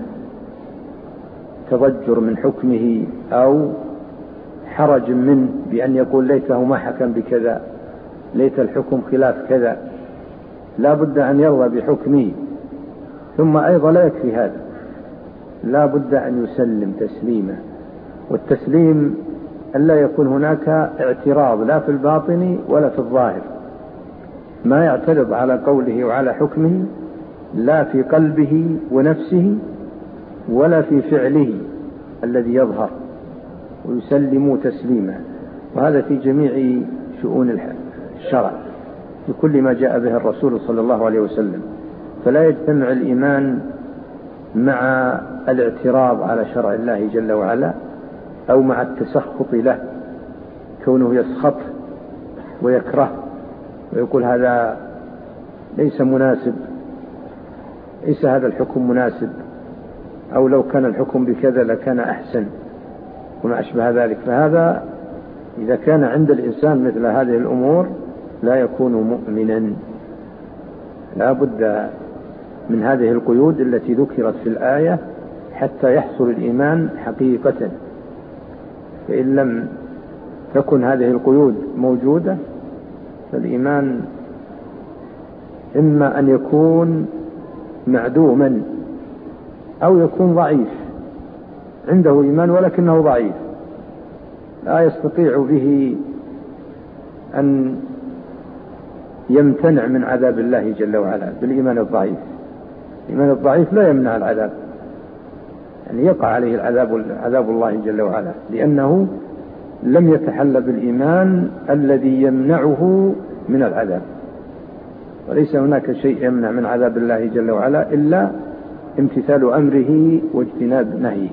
S1: تضجر من حكمه أو حرج منه بأن يقول ليته ما حكم بكذا، ليت الحكم خلاف كذا، لا بد أن يرضى بحكمه. ثم أيضا لا يكفي هذا، لا بد أن يسلم تسليما، والتسليم أن لا يكون هناك اعتراض لا في الباطن ولا في الظاهر، ما يعترض على قوله وعلى حكمه لا في قلبه ونفسه ولا في فعله الذي يظهر، ويسلموا تسليما. وهذا في جميع شؤون الشرع في كل ما جاء به الرسول صلى الله عليه وسلم. فلا يجتمع الإيمان مع الاعتراض على شرع الله جل وعلا أو مع التسخط له، كونه يسخط ويكره ويقول هذا ليس مناسب، ليس هذا الحكم مناسب، أو لو كان الحكم بكذا لكان أحسن وما أشبه ذلك. فهذا إذا كان عند الإنسان مثل هذه الأمور لا يكون مؤمنا. لا بد من هذه القيود التي ذكرت في الآية حتى يحصل الإيمان حقيقة. فإن لم تكن هذه القيود موجودة فالإيمان إما أن يكون معدوما أو يكون ضعيف، عنده إيمان ولكنه ضعيف، لا يستطيع به أن يمتنع من عذاب الله جل وعلا بالإيمان الضعيف. الإيمان الضعيف لا يمنع العذاب، يعني يقع عليه العذاب عذاب الله جل وعلا، لأنه لم يتحلى بالإيمان الذي يمنعه من العذاب. وليس هناك شيء يمنع من عذاب الله جل وعلا إلا امتثال أمره واجتناب نهيه.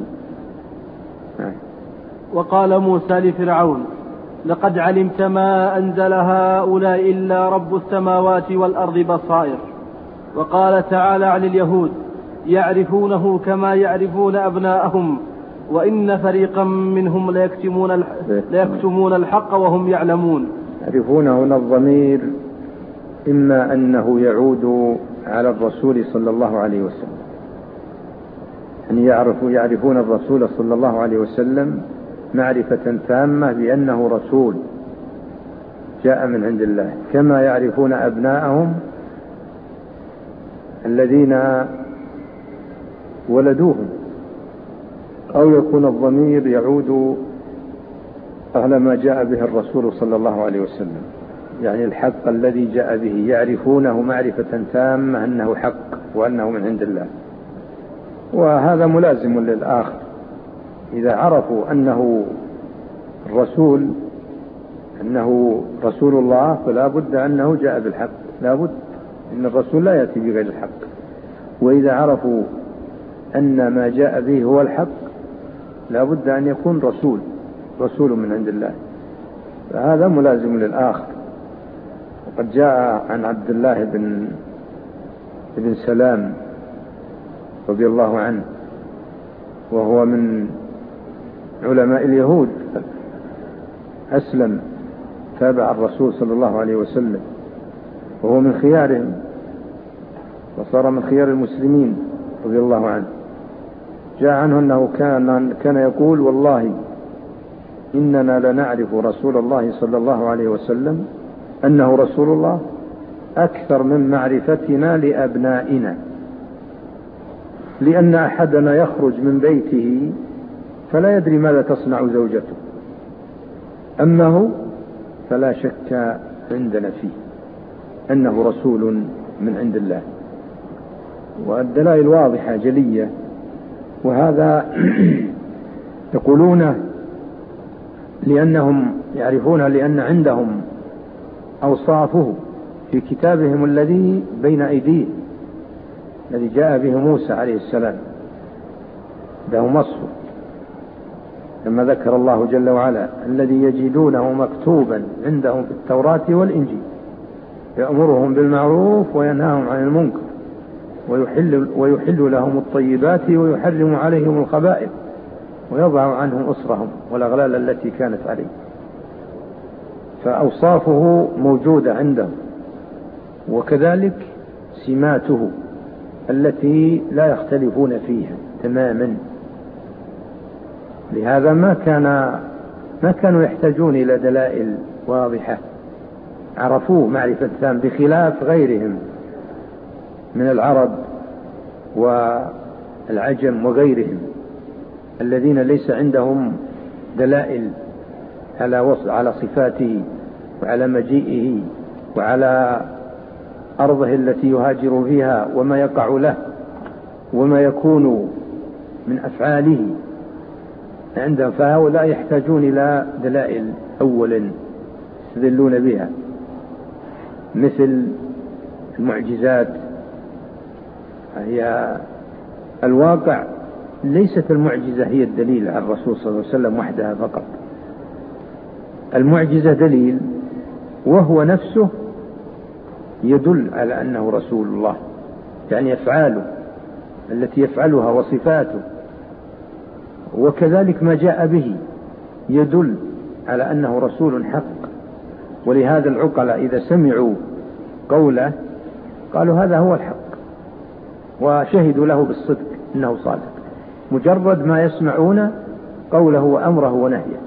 S2: وقال موسى لفرعون لقد علمت ما أنزل هؤلاء إلا رب السماوات والأرض بصائر. وقال تعالى عن اليهود يعرفونه كما يعرفون أبناءهم وإن فريقا منهم ليكتمون ليكتمون الحق وهم يعلمون.
S1: يعرفون هنا الضمير إما أنه يعود على الرسول صلى الله عليه وسلم، أن يعرفوا يعرفون الرسول صلى الله عليه وسلم معرفة تامة بأنه رسول جاء من عند الله، كما يعرفون أبناءهم الذين ولدوهم. أو يكون الضمير يعود على ما جاء به الرسول صلى الله عليه وسلم، يعني الحق الذي جاء به يعرفونه معرفة تامة أنه حق وأنه من عند الله. وهذا ملازم للآخر، إذا عرفوا أنه الرسول أنه رسول الله فلا بد أنه جاء بالحق، لا بد، إن الرسول لا يأتي بغير الحق. وإذا عرفوا أن ما جاء به هو الحق لا بد أن يكون رسول رسول من عند الله، فهذا ملازم للآخر. وقد جاء عن عبد الله بن بن سلام رضي الله عنه، وهو من علماء اليهود، أسلم تابع الرسول صلى الله عليه وسلم، وهو من خيارهم وصار من خيار المسلمين رضي الله عنه. جاء عنه أنه كان, كان يقول والله إننا لنعرف رسول الله صلى الله عليه وسلم أنه رسول الله أكثر من معرفتنا لأبنائنا، لأن أحدنا يخرج من بيته فلا يدري ماذا تصنع زوجته، أما هو فلا شك عندنا فيه أنه رسول من عند الله. والدلائل واضحة جلية، وهذا يقولون لأنهم يعرفون لأن عندهم أوصافه في كتابهم الذي بين أيديهم الذي جاء به موسى عليه السلام، له وصفه لما ذكر الله جل وعلا الذي يجدونه مكتوبا عندهم في التوراة والإنجيل يأمرهم بالمعروف وينهاهم عن المنكر ويحل, ويحل لهم الطيبات ويحرم عليهم الخبائث ويضع عنهم أسرهم والأغلال التي كانت عليه. فأوصافه موجودة عنده، وكذلك سماته التي لا يختلفون فيها تماما. لهذا ما كان ما كانوا يحتاجون إلى دلائل واضحة، عرفوه معرفة تام، بخلاف غيرهم من العرب والعجم وغيرهم الذين ليس عندهم دلائل على وصف على صفاته وعلى مجيئه وعلى أرضه التي يهاجر فيها وما يقع له وما يكون من أفعاله عندهم. فهؤلاء يحتاجون إلى دلائل أولا يستدلون بها، مثل المعجزات. هي الواقع ليست المعجزة هي الدليل على الرسول صلى الله عليه وسلم وحدها فقط. المعجزة دليل، وهو نفسه يدل على أنه رسول الله، يعني أفعاله التي يفعلها وصفاته، وكذلك ما جاء به يدل على أنه رسول حق. ولهذا العقلاء إذا سمعوا قوله قالوا هذا هو الحق، وشهدوا له بالصدق إنه صادق، مجرد ما يسمعون قوله وأمره ونهيه.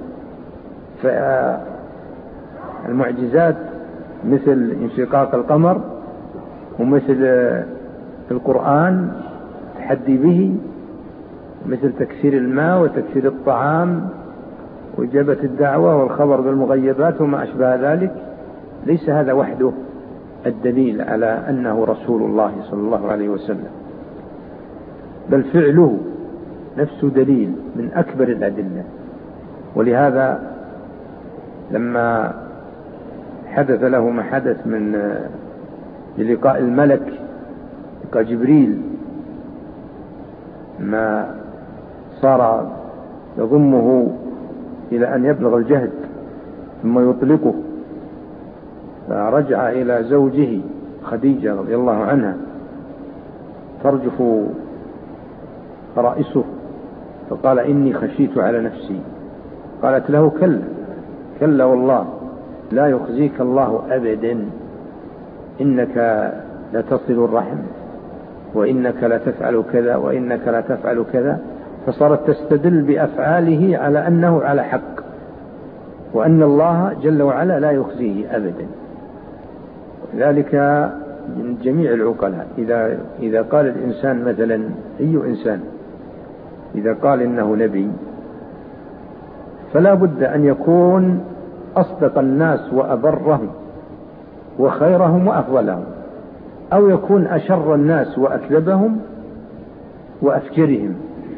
S1: فالمعجزات مثل انشقاق القمر، ومثل القرآن تحدي به، مثل تكسير الماء وتكسير الطعام وإجابة الدعوة والخبر بالمغيبات وما أشبه ذلك، ليس هذا وحده الدليل على أنه رسول الله صلى الله عليه وسلم، بل فعله نفسه دليل من أكبر الأدلة. ولهذا لما حدث له ما حدث من لقاء الملك، لقاء جبريل، ما صار يضمه إلى أن يبلغ الجهد ثم يطلقه، فرجع إلى زوجه خديجة رضي الله عنها ترجف فرائسه، فقال إني خشيت على نفسي. قالت له كلا كلا والله لا يخزيك الله أبدا، إنك لتصل الرحم، وإنك لا تفعل كذا، وإنك لا تفعل كذا. فصارت تستدل بأفعاله على أنه على حق، وأن الله جل وعلا لا يخزيه أبدا. ذلك من جميع العقلاء إذا, إذا قال الإنسان مثلا، أي إنسان إذا قال إنه نبي فلا بد أن يكون أصدق الناس وأبرهم وخيرهم وأفضلهم، أو يكون أشر الناس وأكذبهم وأفجرهم.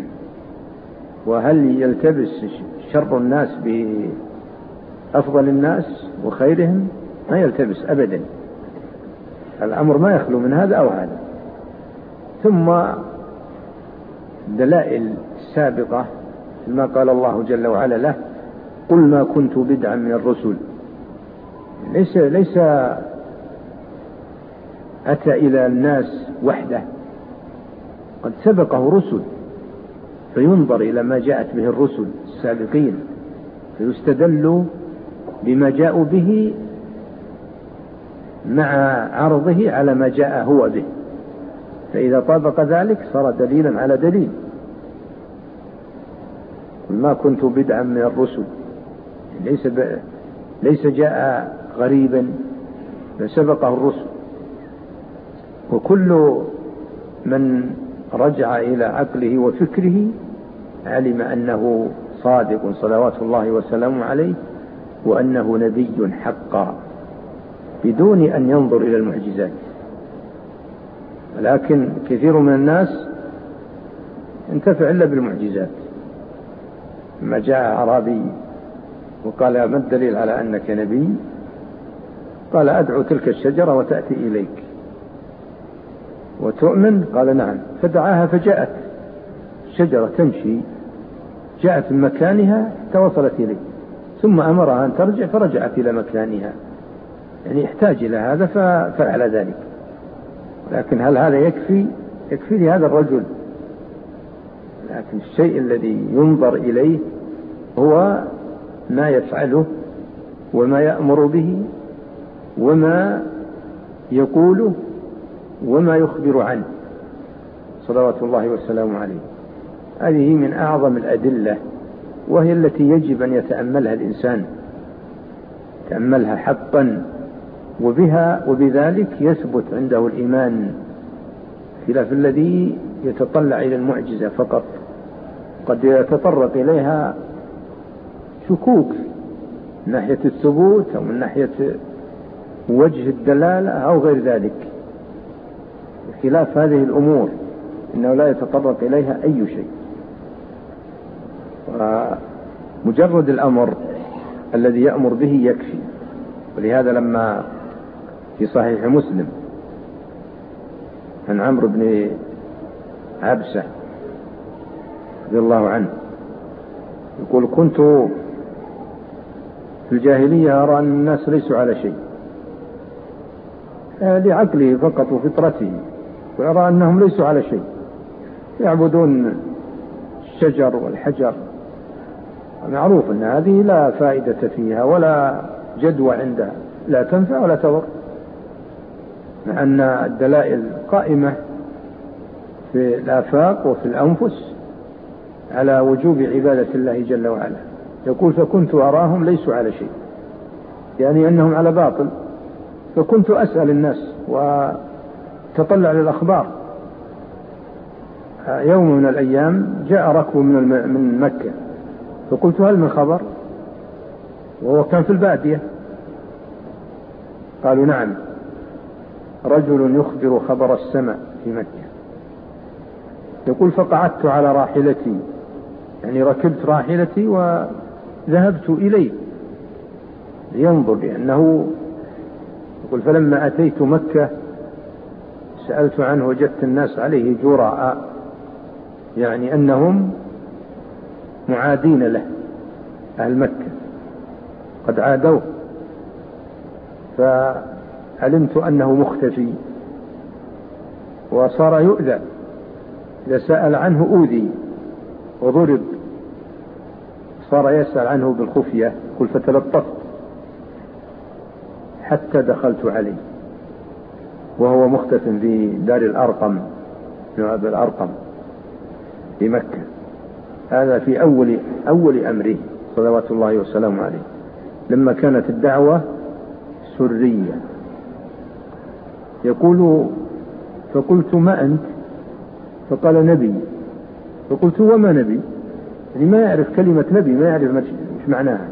S1: وهل يلتبس شر الناس بأفضل الناس وخيرهم؟ ما يلتبس أبدا، الأمر ما يخلو من هذا أو هذا. ثم دلائل السابقة ما قال الله جل وعلا له قل ما كنت بدعا من الرسل، ليس, ليس أتى إلى الناس وحده، قد سبقه رسل، فينظر إلى ما جاءت به الرسل السابقين فيستدل بما جاءوا به مع عرضه على ما جاء هو به، فإذا طابق ذلك صار دليلا على دليل. ما كنت بدعا من الرسل ليس, ب... ليس جاء غريبا، فسبقه الرسل. وكل من رجع إلى عقله وفكره علم أنه صادق صلوات الله وسلامه عليه، وأنه نبي حقا بدون أن ينظر إلى المعجزات. لكن كثير من الناس انتفع إلا بالمعجزات. لما جاء أعرابي وقال ما الدليل على أنك نبي؟ قال أدعو تلك الشجرة وتأتي إليك وتؤمن. قال نعم، فدعاها فجاءت الشجرة تمشي، جاءت من مكانها توصلت إليه، ثم أمرها أن ترجع فرجعت إلى مكانها، يعني يحتاج إلى هذا ففعل ذلك. لكن هل هذا يكفي؟ يكفي لهذا الرجل لكن الشيء الذي ينظر إليه هو ما يفعله وما يأمر به وما يقوله وما يخبر عنه صلوات الله والسلام عليه. هذه من أعظم الأدلة، وهي التي يجب أن يتأملها الإنسان، يتأملها حقا، وبها وبذلك يثبت عنده الإيمان، خلاف الذي يتطلع إلى المعجزة فقط، قد يتطرق إليها شكوك من ناحية الثبوت أو من ناحية وجه الدلالة أو غير ذلك، خلاف هذه الأمور إنه لا يتطرق إليها أي شيء. ومجرد الأمر الذي يأمر به يكفي. ولهذا لما في صحيح مسلم عن عمرو بن عبسة رضي الله عنه يقول: كنت في الجاهلية أرى أن الناس ليسوا على شيء، لعقله فقط وفطرته، وأرى أنهم ليسوا على شيء، يعبدون الشجر والحجر، معروف أن هذه لا فائدة فيها ولا جدوى عندها، لا تنفع ولا تضر، مع أن الدلائل قائمة في الآفاق وفي الأنفس على وجوب عبادة الله جل وعلا. يقول: فكنت أراهم ليسوا على شيء، يعني أنهم على باطل، فكنت أسأل الناس وتطلع للأخبار. يوم من الأيام جاء ركب من مكة، فقلت: هل من خبر؟ وهو كان في البادية. قالوا: نعم، رجل يخبر خبر السماء في مكة. يقول: فقعدت على راحلتي، يعني ركبت راحلتي وذهبت إليه لينظر، لأنه يقول: فلما أتيت مكة سألت عنه وجدت الناس عليه جراء، يعني أنهم معادين له، أهل مكة قد عادوه، فعلمت أنه مختفي وصار يؤذى، إذا سأل عنه أوذي وضرب، صار يسأل عنه بالخفية. قل: فتلطفت حتى دخلت عليه وهو مختف في دار الأرقم، نواب الأرقم في مكة. هذا في أول أول أمره صلوات الله وسلامه عليه، لما كانت الدعوة سرية. يقول: فقلت: ما أنت؟ فقال: نبي. فقلت: وما نبي؟ يعني ما يعرف كلمة نبي، ما يعرف مش معناها.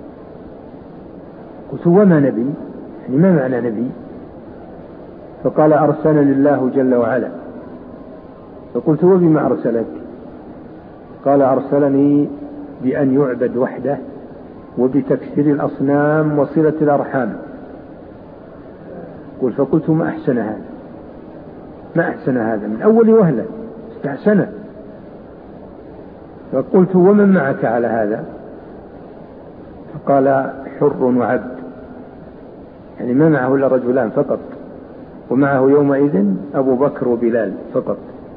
S1: قلت: وما نبي؟ يعني ما معنى نبي؟ فقال: أرسلني الله جل وعلا. فقلت: وبما أرسلك؟ قال: أرسلني بأن يعبد وحده وبتكسير الأصنام وصلة الأرحام. قل: فقلت: ما أحسن هذا، ما أحسن هذا من أول وهلة، استحسنه. فقلت: ومن معك على هذا؟ فقال: حر وعبد، يعني ما معه إلا رجلان فقط، ومعه يومئذ أبو بكر وبلال فقط.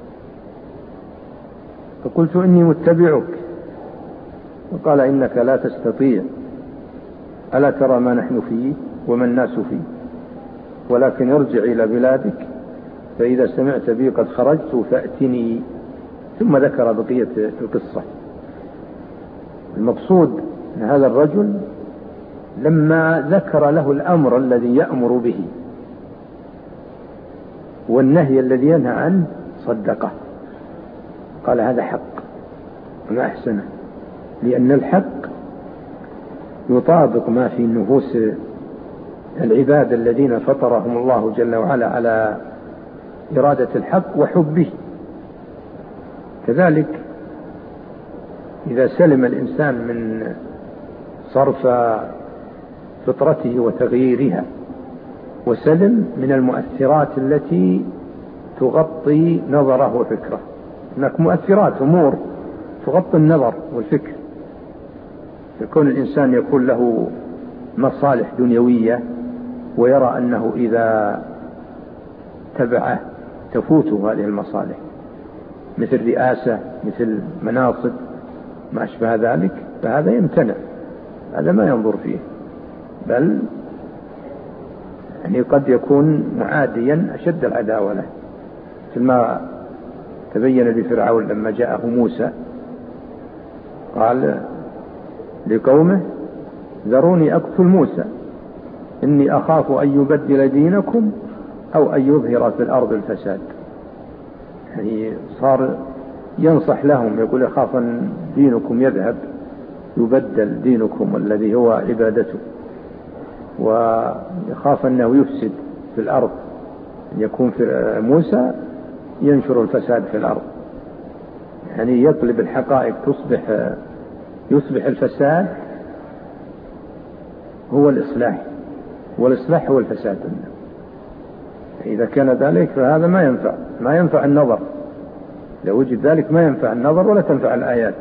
S1: فقلت: إني متبعك. وقال: إنك لا تستطيع، ألا ترى ما نحن فيه وما الناس فيه، ولكن ارجع إلى بلادك، فإذا سمعت بي قد خرجت فأتني. ثم ذكر بقية القصة. المقصود أن هذا الرجل لما ذكر له الأمر الذي يأمر به والنهي الذي ينهى عنه صدقه، قال: هذا حق وما أحسنه، لأن الحق يطابق ما في نفوس العباد الذين فطرهم الله جل وعلا على إرادة الحق وحبه. كذلك إذا سلم الإنسان من صرف فطرته وتغييرها، وسلم من المؤثرات التي تغطي نظره وفكره. هناك مؤثرات، أمور تغطي النظر والفكر، يكون الإنسان يكون له مصالح دنيوية ويرى أنه إذا تبعه تفوته هذه المصالح، مثل رئاسة، مثل مناصب، ما أشبه ذلك، فهذا يمتنع، هذا ما ينظر فيه، بل يعني قد يكون معاديا أشد العداوة له، مثل ما تبين لفرعون لما جاءه موسى قال لقومه ذروني أقتل موسى إني أخاف أن يبدل دينكم أو أن يظهر في الأرض الفساد. يعني صار ينصح لهم، يقول يخاف أن دينكم يذهب، يبدل دينكم الذي هو عبادته، ويخاف أنه يفسد في الأرض، يكون في موسى ينشر الفساد في الأرض، يعني يقلب الحقائق، تصبح يصبح الفساد هو الإصلاح، والإصلاح هو الفساد. إذا كان ذلك فهذا ما ينفع، ما ينفع النظر، لو وجد ذلك ما ينفع النظر ولا تنفع الآيات.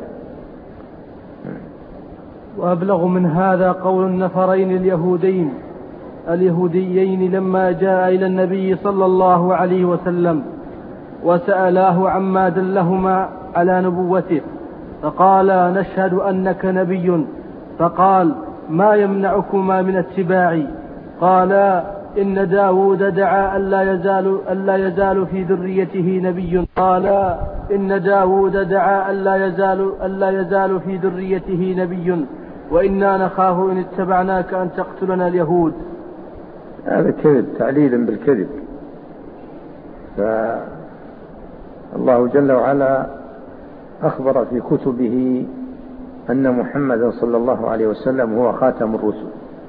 S2: وأبلغ من هذا قول النفرين اليهودين اليهوديين لما جاء إلى النبي صلى الله عليه وسلم وسألاه عما دلهما على نبوته، فقال نشهد أنك نبي، فقال ما يمنعكما من اتباعي؟ قالا إن داود دعا ألا يزال, ألا يزال في ذريته نبي قالا إن داود دعا ألا يزال, ألا يزال في ذريته نبي وإنا نخاف إن اتبعناك أن تقتلنا اليهود.
S1: هذا كذب، تعليل بالكذب. فالله جل وعلا أخبر في كتبه أن محمدا صلى الله عليه وسلم هو خاتم الرسل،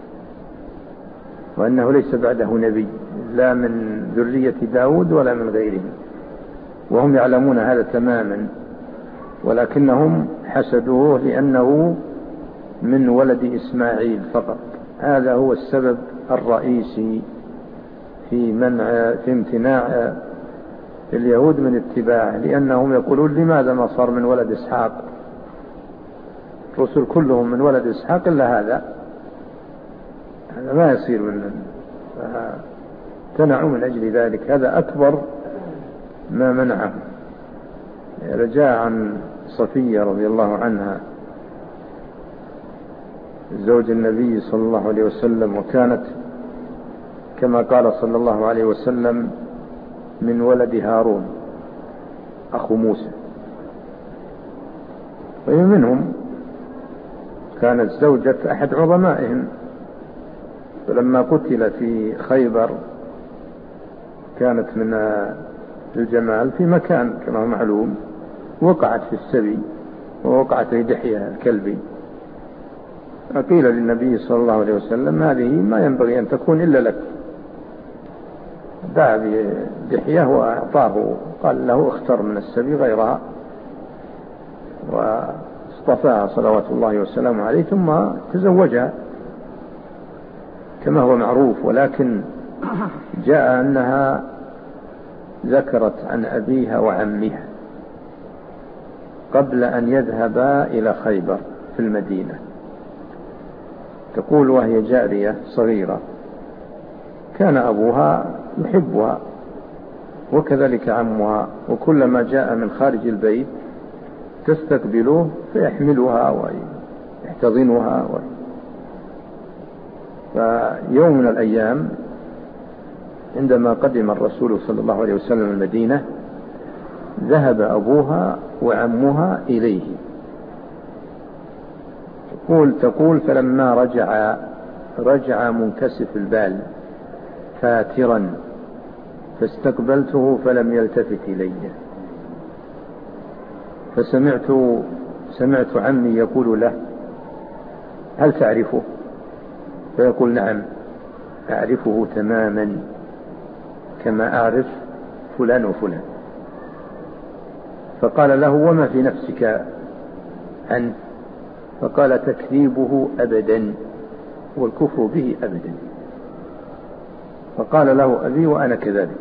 S1: وأنه ليس بعده نبي لا من ذرية داود ولا من غيره، وهم يعلمون هذا تماما، ولكنهم حسدوه لأنه من ولد إسماعيل فقط. هذا هو السبب الرئيسي في منع في امتناع اليهود من اتباعه، لأنهم يقولون لماذا ما صار من ولد إسحاق؟ الرسل كلهم من ولد إسحاق إلا هذا، هذا ما يصير منهم، فامتنعوا من أجل ذلك. هذا أكبر ما منعهم. جاء عن صفية رضي الله عنها زوج النبي صلى الله عليه وسلم، وكانت كما قال صلى الله عليه وسلم من ولد هارون أخو موسى، وهي منهم، كانت زوجة أحد عظمائهم، فلما قتل في خيبر كانت من الجمال في مكان كما هو معلوم، وقعت في السبي ووقعت في دحية الكلبي، فقيل للنبي صلى الله عليه وسلم هذه ما ينبغي أن تكون إلا لك، دعا بدحية وأعطاه، قال له اختر من السبي غيرها، واصطفاها صلوات الله وسلامه عليه ثم تزوجها كما هو معروف. ولكن جاء أنها ذكرت عن أبيها وعمها قبل أن يذهبا إلى خيبر في المدينة، تقول وهي جارية صغيرة كان أبوها يحبها وكذلك عمها، وكلما جاء من خارج البيت تستقبله فيحملها ويحتضنها. فيوم من الأيام عندما قدم الرسول صلى الله عليه وسلم المدينة ذهب أبوها وعمها إليه، تقول تقول فلما رجع رجع منكسف البال فاترا، فاستقبلته فلم يلتفت إلي، فسمعت سمعت عمي يقول له هل تعرفه؟ فيقول نعم أعرفه تماما كما أعرف فلان وفلان. فقال له وما في نفسك عنه؟ فقال تكذيبه أبدا والكفر به أبدا. فقال له أبي وأنا كذلك.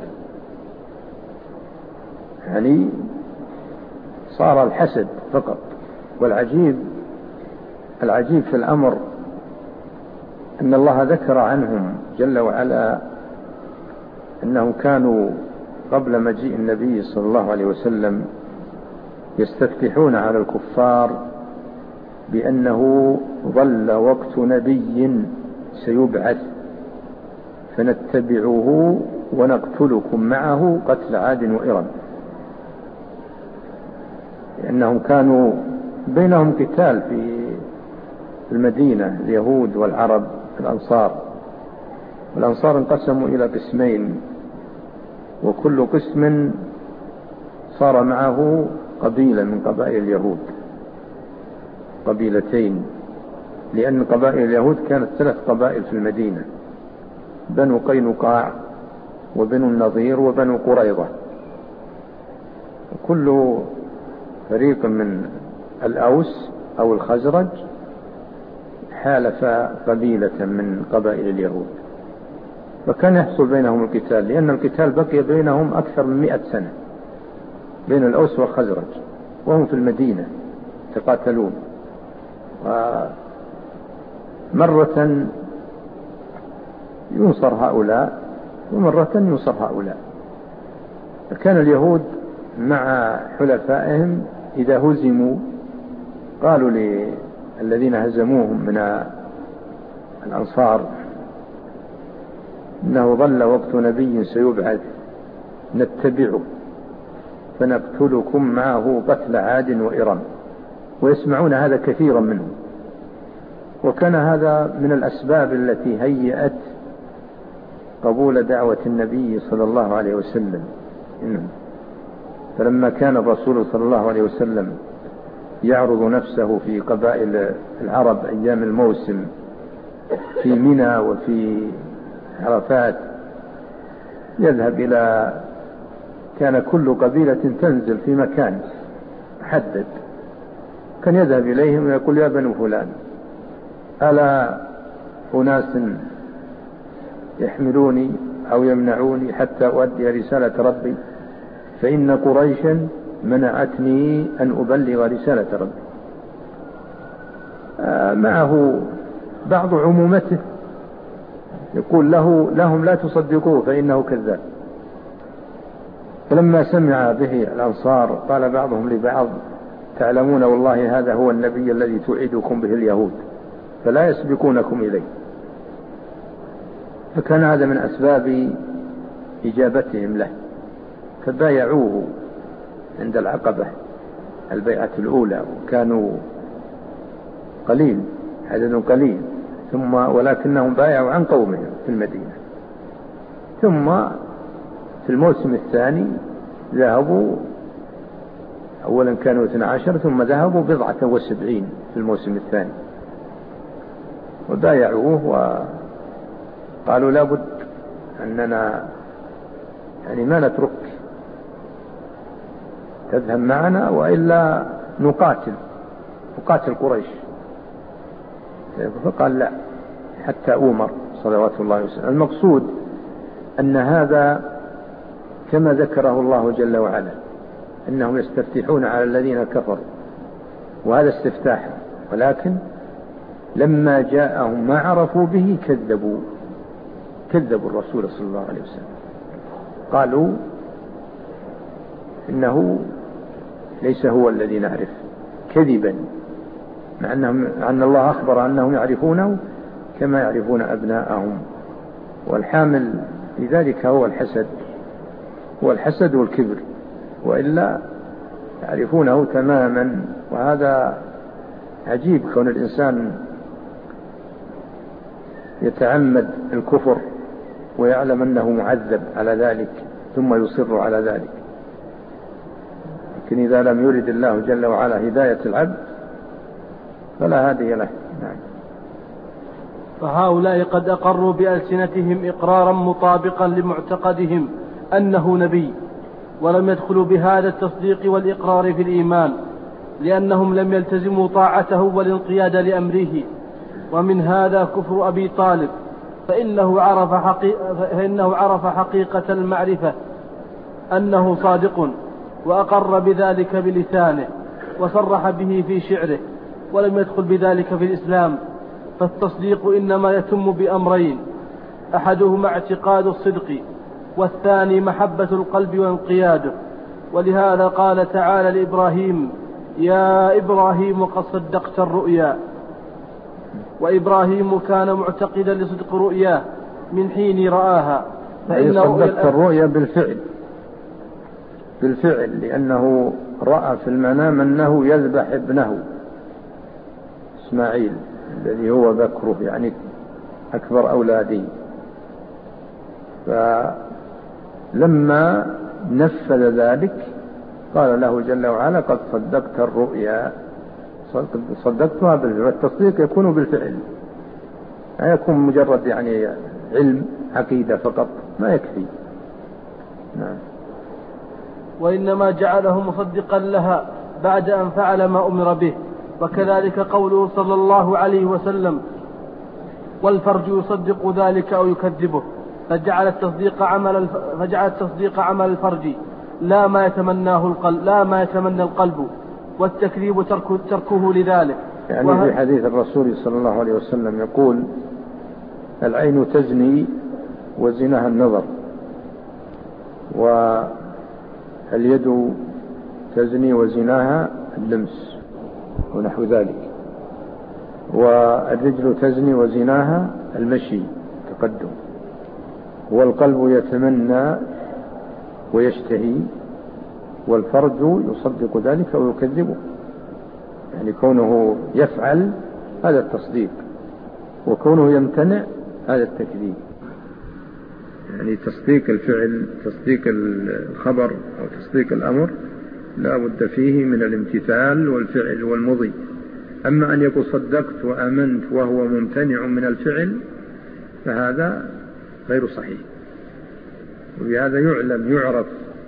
S1: يعني صار الحسد فقط. والعجيب العجيب في الأمر أن الله ذكر عنهم جل وعلا أنهم كانوا قبل مجيء النبي صلى الله عليه وسلم يستفتحون على الكفار بأنه ظل وقت نبي سيبعث فنتبعه ونقتلكم معه قتل عاد وإرم، لأنهم كانوا بينهم قتال في المدينة، اليهود والعرب الأنصار. والأنصار انقسموا إلى قسمين، وكل قسم صار معه قبيلة من قبائل اليهود، قبيلتين، لأن قبائل اليهود كانت ثلاث قبائل في المدينة: بنو قينقاع وبنو النضير وبنو قريظة. كل فريق من الأوس أو الخزرج حالف قبيلة من قبائل اليهود، فكان يحصل بينهم القتال، لأن القتال بقي بينهم أكثر من مئة سنة بين الأوس والخزرج وهم في المدينة تقاتلون. ومرة ينصر هؤلاء ومرة ينصر هؤلاء. فكان اليهود مع حلفائهم إذا هزموا قالوا للذين هزموهم من الأنصار إنه ظل وقت نبي سيبعث نتبعه فنقتلكم معه قتل عاد وإرم، ويسمعون هذا كثيرا منهم. وكان هذا من الأسباب التي هيأت قبول دعوة النبي صلى الله عليه وسلم. فلما كان الرسول صلى الله عليه وسلم يعرض نفسه في قبائل العرب أيام الموسم في منى وفي عرفات، يذهب إلى كان كل قبيلة تنزل في مكان محدد، كان يذهب إليهم ويقول: يا بنو فلان، ألا أناس يحملوني أو يمنعوني حتى أؤدي رسالة ربي؟ فإن قريشا منعتني أن أبلغ رسالة ربي. معه بعض عمومته يقول له لهم: لا تصدقوه فإنه كذاب. فلما سمع به الأنصار قال بعضهم لبعض: تعلمون والله هذا هو النبي الذي توعدكم به اليهود، فلا يسبقونكم إليه. فكان هذا من أسباب إجابتهم له، فبايعوه عند العقبة البيعة الأولى، وكانوا قليل، عدد قليل، ثم ولكنهم بايعوا عن قومهم في المدينة. ثم في الموسم الثاني ذهبوا، أولا كانوا اثنى عشر ثم ذهبوا بضعة وسبعين في الموسم الثاني، وبايعوه وقالوا: لا بد أننا يعني ما نترك، تذهب معنا وإلا نقاتل نقاتل قريش. فقال: لا حتى أمر صلوات الله وسلم. المقصود أن هذا كما ذكره الله جل وعلا أنهم يستفتحون على الذين كفروا، وهذا استفتاح، ولكن لما جاءهم ما عرفوا به كذبوا كذبوا الرسول صلى الله عليه وسلم. قالوا إنه ليس هو الذي نعرف، كذبا، مع أنهم أن الله أخبر أنهم يعرفونه كما يعرفون أبناءهم. والحامل لذلك هو الحسد هو الحسد والكبر، وإلا يعرفونه تماما. وهذا عجيب، كون الإنسان يتعمد الكفر ويعلم أنه معذب على ذلك ثم يصر على ذلك. لكن إذا لم يرد الله جل وعلا هداية العبد فلا هادي له. نعم.
S2: فهؤلاء قد أقروا بألسنتهم إقرارا مطابقا لمعتقدهم أنه نبي، ولم يدخلوا بهذا التصديق والإقرار في الإيمان، لأنهم لم يلتزموا طاعته والانقياد لأمره. ومن هذا كفر أبي طالب، فإنه عرف, حقيقة فإنه عرف حقيقة المعرفة أنه صادق، وأقر بذلك بلسانه وصرح به في شعره، ولم يدخل بذلك في الإسلام. فالتصديق إنما يتم بأمرين: أحدهما اعتقاد الصدق، والثاني محبة القلب وانقياده. ولهذا قال تعالى لإبراهيم: يا إبراهيم قد صدقت الرؤيا. وإبراهيم كان معتقدا لصدق رؤياه من حين رآها،
S1: فإن صدقت الرؤيا بالفعل بالفعل لأنه رأى في المنام أنه يذبح ابنه إسماعيل الذي هو بكره، يعني أكبر أولاده. فلما نفذ ذلك قال له جل وعلا: قد صدقت الرؤيا. صدقتها بالفعل، والتصديق يكون بالفعل، لا يكون مجرد يعني علم عقيدة فقط، ما يكفي. نعم.
S2: وإنما جعله مصدقا لها بعد أن فعل ما أمر به. وكذلك قوله صلى الله عليه وسلم: والفرج يصدق ذلك أو يكذبه، فجعل التصديق عمل فجعل التصديق عمل الفرج لا ما يتمناه القلب لا ما يتمنى القلب، والتكذيب ترك تركه لذلك.
S1: يعني وه... في حديث الرسول صلى الله عليه وسلم يقول: العين تزني وزناها النظر، واليد تزني وزناها اللمس ونحو ذلك، والرجل تزني وزناها المشي تقدم، والقلب يتمنى ويشتهي، والفرج يصدق ذلك ويكذبه. يعني كونه يفعل هذا التصديق، وكونه يمتنع هذا التكذيب. يعني تصديق الفعل، تصديق الخبر أو تصديق الأمر لا بد فيه من الامتثال والفعل والمضي. أما أن يقول صدقت وآمنت وهو ممتنع من الفعل فهذا غير صحيح. وبهذا يعلم يعرف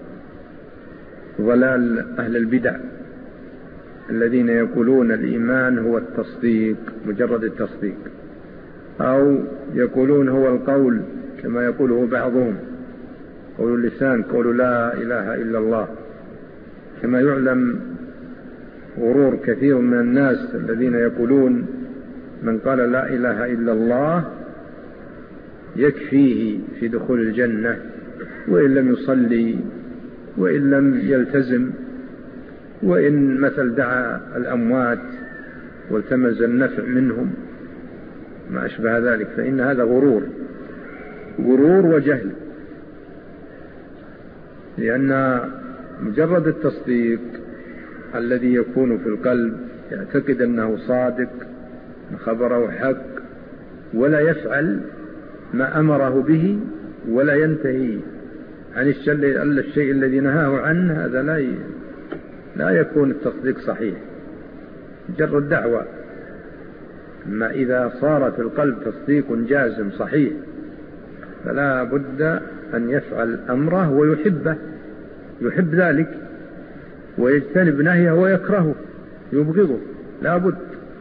S1: ضلال أهل البدع الذين يقولون الإيمان هو التصديق، مجرد التصديق، أو يقولون هو القول كما يقوله بعضهم، قول اللسان، قول لا إله إلا الله. كما يعلم غرور كثير من الناس الذين يقولون من قال لا إله إلا الله يكفيه في دخول الجنة، وإن لم يصلي وإن لم يلتزم، وإن مثل دعا الأموات والتمس النفع منهم، ما أشبه ذلك. فإن هذا غرور غرور وجهل، لأن مجرد التصديق الذي يكون في القلب يعتقد أنه صادق، خبره حق، ولا يفعل ما أمره به ولا ينتهي عن الشيء الذي نهاه عنه، هذا لا لا يكون التصديق صحيح، مجرد دعوة. أما إذا صار في القلب تصديق جازم صحيح فلا بد أن يفعل أمره ويحبه، يحب ذلك، ويجتنب نهيه ويكرهه يبغضه، لا بد.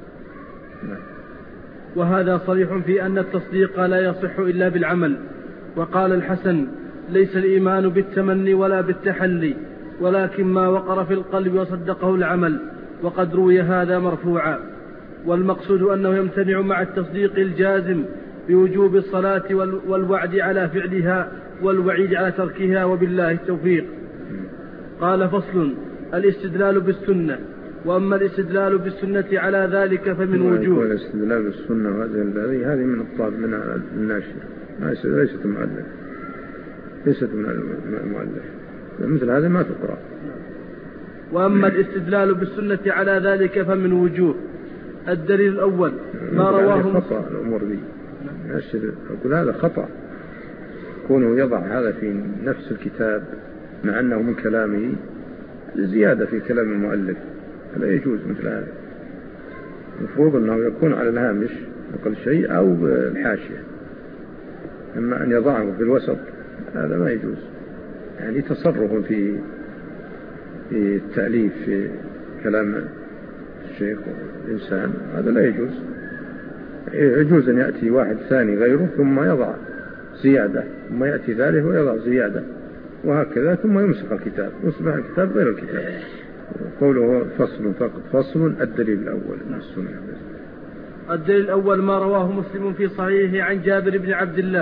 S2: وهذا صريح في أن التصديق لا يصح إلا بالعمل. وقال الحسن: ليس الإيمان بالتمني ولا بالتحلي، ولكن ما وقر في القلب وصدقه العمل. وقد روي هذا مرفوعا. والمقصود أنه يمتنع مع التصديق الجازم بوجوب الصلاة والوعد على فعلها والوعيد على تركها، وبالله التوفيق. قال: فصل: الاستدلال بالسنة. وأما الاستدلال بالسنة على ذلك فمن وجوه.
S1: الاستدلال بالسنة هذه هذه من الطالب من الناشر، ليست مؤلف، ليست من المؤلف، مثل هذا ما تقرأ.
S2: وأما الاستدلال بالسنة على ذلك فمن وجوه. الدليل الأول ما رواه
S1: خطأ الأمور دي، أقول هذا خطأ، كونه يضع هذا في نفس الكتاب مع أنه من كلامه زيادة في كلام المؤلف، لا يجوز مثل هذا. المفروض أنه يكون على الهامش أقل شيء أو بالحاشية، أما أن يضعه في الوسط هذا ما يجوز. يعني تصرف في في التأليف في كلام الشيخ والإنسان، هذا لا يجوز. يجوز أن يأتي واحد ثاني غيره ثم يضع زيادة، ثم يأتي ثالث ويضع زيادة، وهكذا، ثم يمسك الكتاب، يصبح الكتاب غير الكتاب. قوله فصل فقط فصل. الدليل الأول من السنة.
S2: الدليل الأول ما رواه مسلم في صحيحه عن جابر بن عبد الله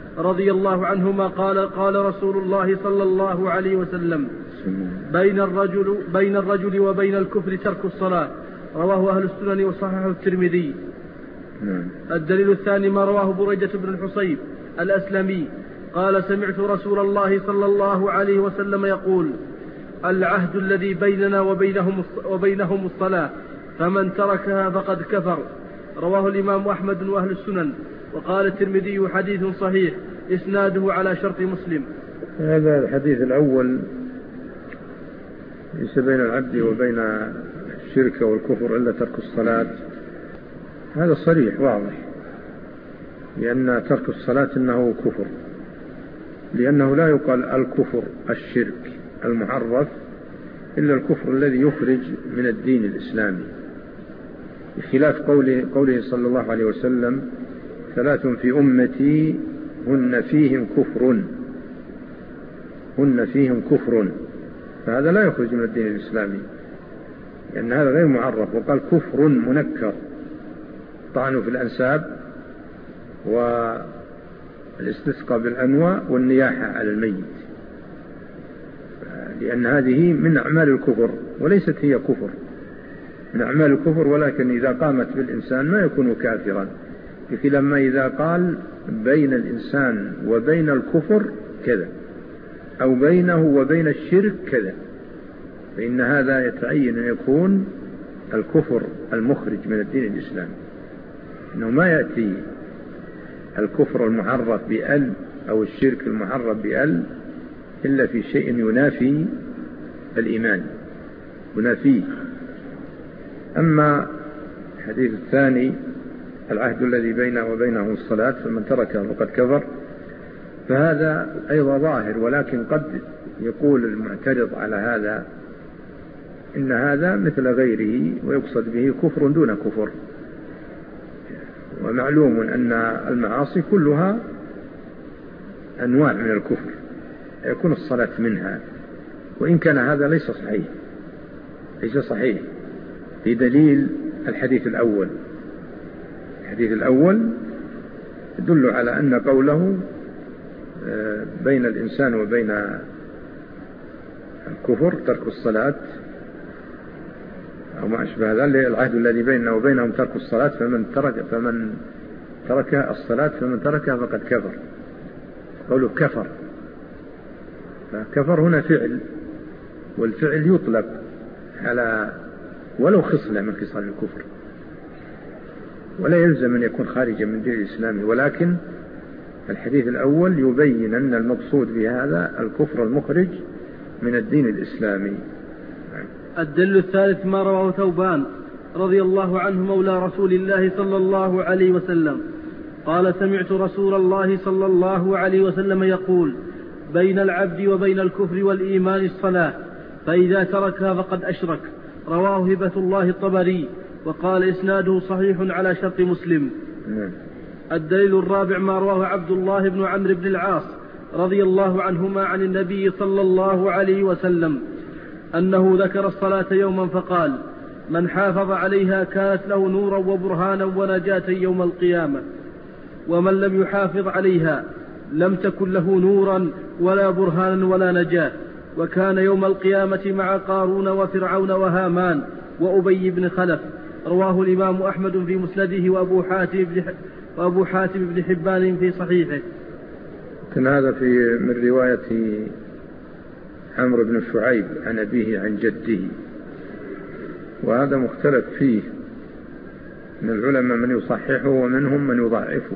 S2: رضي الله عنهما قال قال رسول الله صلى الله عليه وسلم بين الرجل, بين الرجل وبين الكفر ترك الصلاة. رواه أهل السنن وصححه الترمذي. الدليل الثاني ما رواه بريدة بن الحصيب الأسلمي قال سمعت رسول الله صلى الله عليه وسلم يقول العهد الذي بيننا وبينهم, وبينهم الصلاة فمن تركها فقد كفر. رواه الإمام أحمد وأهل السنن. وقال الترمذي حديث صحيح إسناده على شرط مسلم.
S1: هذا الحديث الأول ليس بين العبد وبين الشرك والكفر إلا ترك الصلاة، هذا صريح واضح، لأن ترك الصلاة إنه كفر، لأنه لا يقال الكفر الشرك المعرف إلا الكفر الذي يخرج من الدين الإسلامي، بخلاف قوله, قوله صلى الله عليه وسلم ثلاث في أمتي هن فيهم كفر هن فيهم كفر، فهذا لا يخرج من الدين الإسلامي لأن هذا غير معرف. وقال كفر منكر، طعن في الأنساب والاستسقاء بالأنواء والنياحة على الميت، لأن هذه من أعمال الكفر وليست هي كفر، من أعمال الكفر، ولكن إذا قامت بالإنسان ما يكون كافرا، بخلاف ما إذا قال بين الإنسان وبين الكفر كذا أو بينه وبين الشرك كذا، فإن هذا يتعين أن يكون الكفر المخرج من الدين الإسلامي، إنه ما يأتي الكفر المعرف بأل أو الشرك المعرف بأل إلا في شيء ينافي الإيمان ينافيه. أما الحديث الثاني العهد الذي بينه وبينه الصلاة فمن تركه فقد كفر، فهذا أيضا ظاهر، ولكن قد يقول المعترض على هذا إن هذا مثل غيره ويقصد به كفر دون كفر، ومعلوم أن المعاصي كلها أنواع من الكفر يكون الصلاة منها، وإن كان هذا ليس صحيح ليس صحيح في دليل الحديث الأول. الحديث الأول يدل على أن قوله بين الإنسان وبين الكفر ترك الصلاة أو ما أشبه ذلك، العهد الذي بيننا وبينهم ترك الصلاة فمن ترك فمن ترك الصلاة فمن تركها فقد كفر. قوله كفر، فكفر هنا فعل، والفعل يطلق على ولو خصلة من خصال الكفر، ولا يلزم أن يكون خارجا من دين الإسلام، ولكن الحديث الأول يبين أن المقصود بهذا الكفر المخرج من الدين الإسلامي.
S2: الدليل الثالث ما رواه ثوبان رضي الله عنه مولى رسول الله صلى الله عليه وسلم قال سمعت رسول الله صلى الله عليه وسلم يقول بين العبد وبين الكفر والإيمان الصلاة فإذا تركها فقد أشرك. رواه هبة الله الطبري وقال إسناده صحيح على شرط مسلم. الدليل الرابع ما رواه عبد الله بن عمرو بن العاص رضي الله عنهما عن النبي صلى الله عليه وسلم أنه ذكر الصلاة يوما فقال من حافظ عليها كانت له نورا وبرهانا ونجاة يوم القيامة، ومن لم يحافظ عليها لم تكن له نورا ولا برهانا ولا نجاة، وكان يوم القيامة مع قارون وفرعون وهامان وأبي بن خلف. رواه الإمام أحمد في مسنده وأبو حاتم بن, وأبو حاتم بن حبان في صحيحه.
S1: كان هذا في من رواية عمرو بن شعيب عن أبيه عن جده، وهذا مختلف فيه من العلماء من يصححه ومنهم من يضعفه،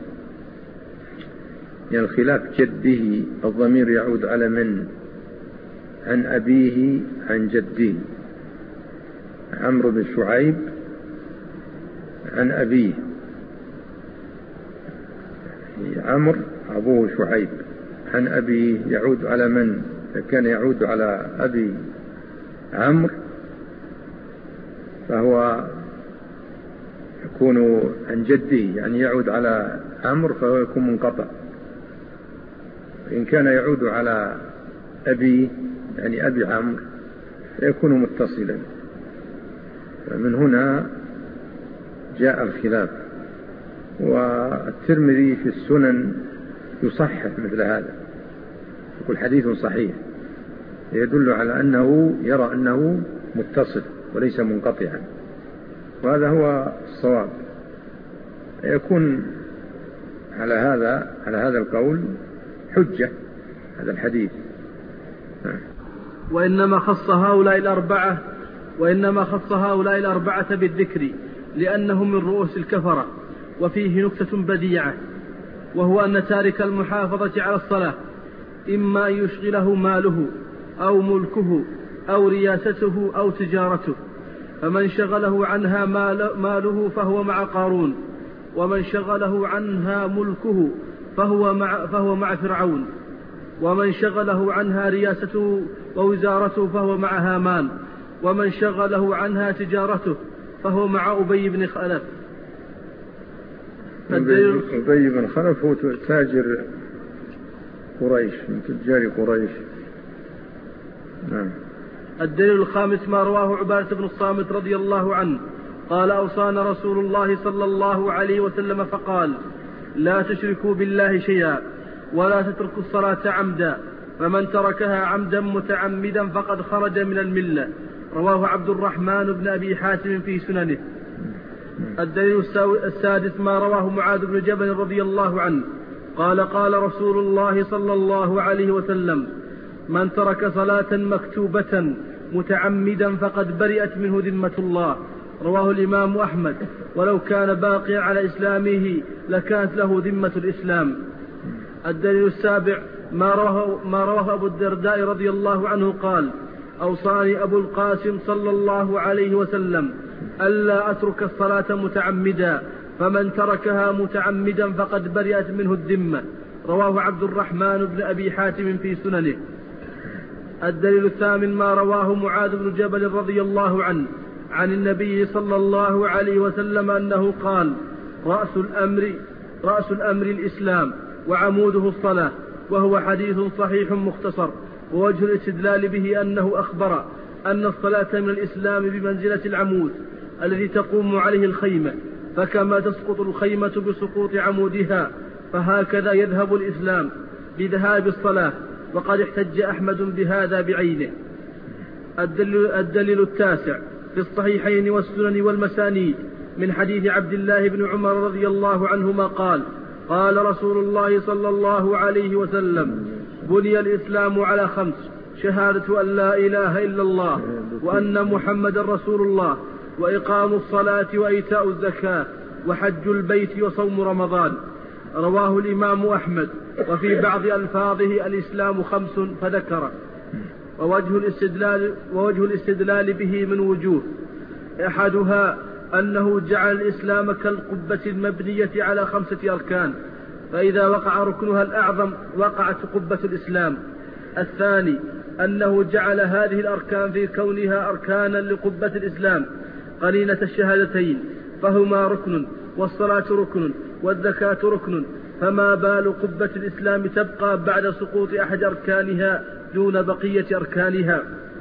S1: يعني الخلاف جده الضمير يعود على من؟ عن أبيه عن جده. عمرو بن شعيب عن أبيه، عمرو أبوه شعيب، عن أبيه يعود على من؟ كان يعود على أبي عمرو فهو يكون عن جده، يعني يعود على عمرو فهو يكون منقطع. إن كان يعود على أبي يعني أبي عمرو فيكون متصلا. فمن هنا جاء الخلاف. والترمذي في السنن يصحح مثل هذا، يقول حديث صحيح، يدل على أنه يرى أنه متصل وليس منقطعا، وهذا هو الصواب. يكون على هذا على هذا القول حجة هذا الحديث.
S2: وإنما خص هؤلاء الأربعة وإنما خص هؤلاء الأربعة بالذكر لأنهم من رؤوس الكفرة. وفيه نكتة بديعة، وهو أن تارك المحافظة على الصلاة إما أن يشغله ماله أو ملكه أو رياسته أو تجارته، فمن شغله عنها ماله فهو مع قارون، ومن شغله عنها ملكه فهو مع, فهو مع فرعون، ومن شغله عنها رياسته ووزارته فهو مع هامان، ومن شغله عنها تجارته فهو مع أبي بن خلف.
S1: أبي بن خلف هو تاجر قريش من تجار قريش. نعم.
S2: الدليل الخامس ما رواه عبادة بن الصامت رضي الله عنه قال: أوصانا رسول الله صلى الله عليه وسلم فقال: لا تشركوا بالله شيئا ولا تتركوا الصلاة عمدا، فمن تركها عمدا متعمدا فقد خرج من الملة. رواه عبد الرحمن بن أبي حاتم في سننه. الدليل السادس ما رواه معاذ بن جبل رضي الله عنه قال: قال رسول الله صلى الله عليه وسلم: من ترك صلاة مكتوبة متعمدا فقد برئت منه ذمة الله. رواه الإمام أحمد. ولو كان باقيا على إسلامه لكانت له ذمة الإسلام. الدليل السابع ما رواه, ما رواه أبو الدرداء رضي الله عنه قال: أوصاني أبو القاسم صلى الله عليه وسلم ألا أترك الصلاة متعمدا، فمن تركها متعمدا فقد برئت منه الذمة. رواه عبد الرحمن بن أبي حاتم في سننه. الدليل الثامن ما رواه معاذ بن جبل رضي الله عنه عن النبي صلى الله عليه وسلم أنه قال: رأس الأمر, رأس الأمر الإسلام وعموده الصلاة. وهو حديث صحيح مختصر، ووجه الاستدلال به أنه أخبر أن الصلاة من الإسلام بمنزلة العمود الذي تقوم عليه الخيمة، فكما تسقط الخيمة بسقوط عمودها فهكذا يذهب الإسلام بذهاب الصلاة. وقد احتج أحمد بهذا بعينه. الدليل, الدليل التاسع في الصحيحين والسنن والمسانيد من حديث عبد الله بن عمر رضي الله عنهما قال: قال رسول الله صلى الله عليه وسلم: بني الإسلام على خمس: شهادة أن لا إله إلا الله وأن محمد رسول الله، وإقام الصلاة وإيتاء الزكاة، وحج البيت وصوم رمضان. رواه الإمام أحمد. وفي بعض ألفاظه الإسلام خمس فذكره. ووجه الاستدلال, ووجه الاستدلال به من وجوه: أحدها أنه جعل الإسلام كالقبة المبنية على خمسة أركان، فإذا وقع ركنها الأعظم وقعت قبة الإسلام. الثاني أنه جعل هذه الأركان في كونها أركانا لقبة الإسلام قرينة الشهادتين، فهما ركن، والصلاة ركن، والزكاة ركن، فما بال قبة الإسلام تبقى بعد سقوط أحد أركانها دون بقية أركانها.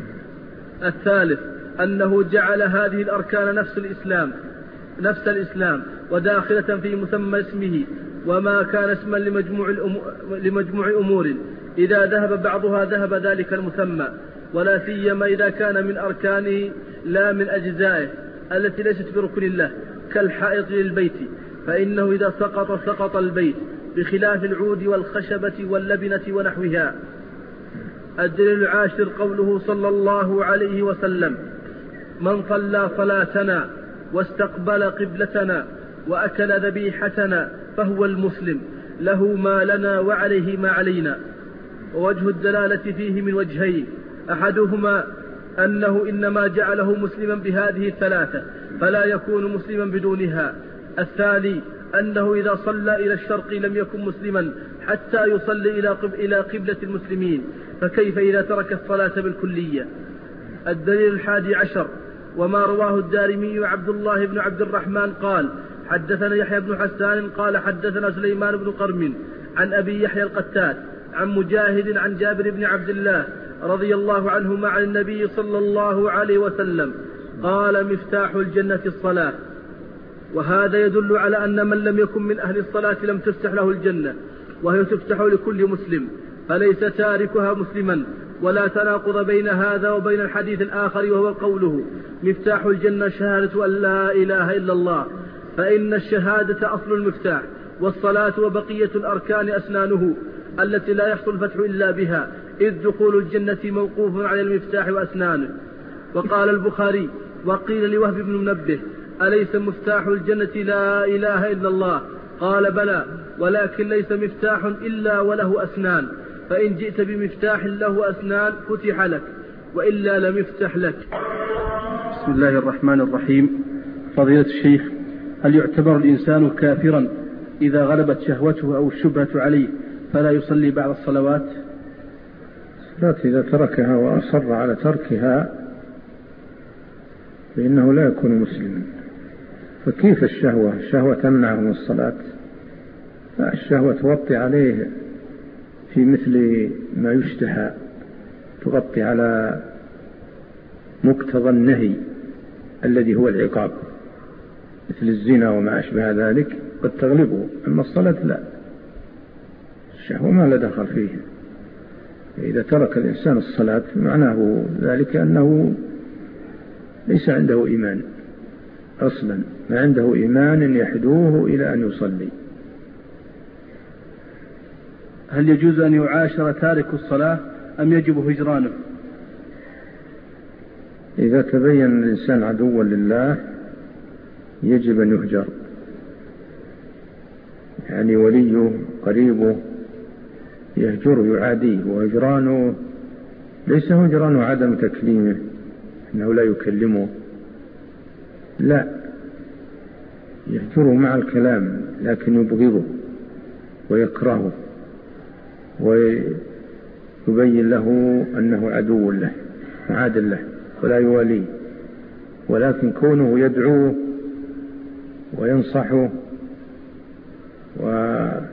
S2: الثالث أنه جعل هذه الأركان نفس الإسلام نفس الإسلام وداخلة في مسمى اسمه، وما كان اسما لمجموع, لمجموع أمور إذا ذهب بعضها ذهب ذلك المسمى، ولا سيما إذا كان من أركانه لا من أجزائه التي ليست بركن الله، كالحائط للبيت، فإنه إذا سقط سقط البيت، بخلاف العود والخشبة واللبنة ونحوها. الدليل العاشر قوله صلى الله عليه وسلم: من صلى صلاتنا واستقبل قبلتنا وأكل ذبيحتنا فهو المسلم، له ما لنا وعليه ما علينا. ووجه الدلالة فيه من وجهين: أحدهما أنه إنما جعله مسلما بهذه الثلاثة فلا يكون مسلما بدونها. الثاني أنه إذا صلى إلى الشرق لم يكن مسلما حتى يصلي إلى قبلة المسلمين، فكيف إذا ترك الصلاة بالكلية؟ الدليل الحادي عشر وما رواه الدارمي عبد الله بن عبد الرحمن قال: حدثنا يحيى بن حسان قال حدثنا سليمان بن قرم عن أبي يحيى القتاد عن مجاهد عن جابر بن عبد الله رضي الله عنهما عن النبي صلى الله عليه وسلم قال: مفتاح الجنة الصلاة. وهذا يدل على أن من لم يكن من أهل الصلاة لم تفتح له الجنة، وهي تفتح لكل مسلم، فليس تاركها مسلما، ولا تناقض بين هذا وبين الحديث الآخر، وهو قوله مفتاح الجنة شهادة أن لا إله إلا الله، فإن الشهادة أصل المفتاح، والصلاة وبقية الأركان أسنانه التي لا يحصل الفتح إلا بها، إذ دخول الجنة موقوف على المفتاح وأسنانه. وقال البخاري: وقيل لوهب بن منبه: أليس مفتاح الجنة لا إله إلا الله؟ قال: بلى، ولكن ليس مفتاح إلا وله أسنان، فإن جئت بمفتاح له أسنان فتح لك، وإلا لم يفتح لك.
S3: بسم الله الرحمن الرحيم. فضيلة الشيخ، هل يعتبر الإنسان كافرا إذا غلبت شهوته أو الشبهة عليه فلا يصلي بعد الصلوات؟
S1: الصلاة إذا تركها وأصر على تركها فإنه لا يكون مسلما. فكيف الشهوة؟ الشهوة تمنعه من الصلاة؟ الشهوة توطي عليه في مثل ما يشتهى، تغطي على مقتضى النهي الذي هو العقاب، مثل الزنا وما أشبه ذلك قد تغلبه، أما الصلاة لا، الشهوة ما لا دخل فيه. إذا ترك الإنسان الصلاة معناه ذلك أنه ليس عنده إيمان أصلا، ما عنده إيمان يحدوه إلى أن يصلي.
S3: هل يجوز أن يعاشر تارك الصلاة أم يجب هجرانه؟
S1: إذا تبين الإنسان عدوا لله يجب أن يهجر، يعني وليه قريبه يهجره يعاديه، وهجرانه ليس هجرانه عدم تكليمه أنه لا يكلمه، لا، يهجره مع الكلام لكن يبغضه ويكرهه ويبين له أنه عدو له معاد له ولا يواليه، ولكن كونه يدعوه وينصحه وقدم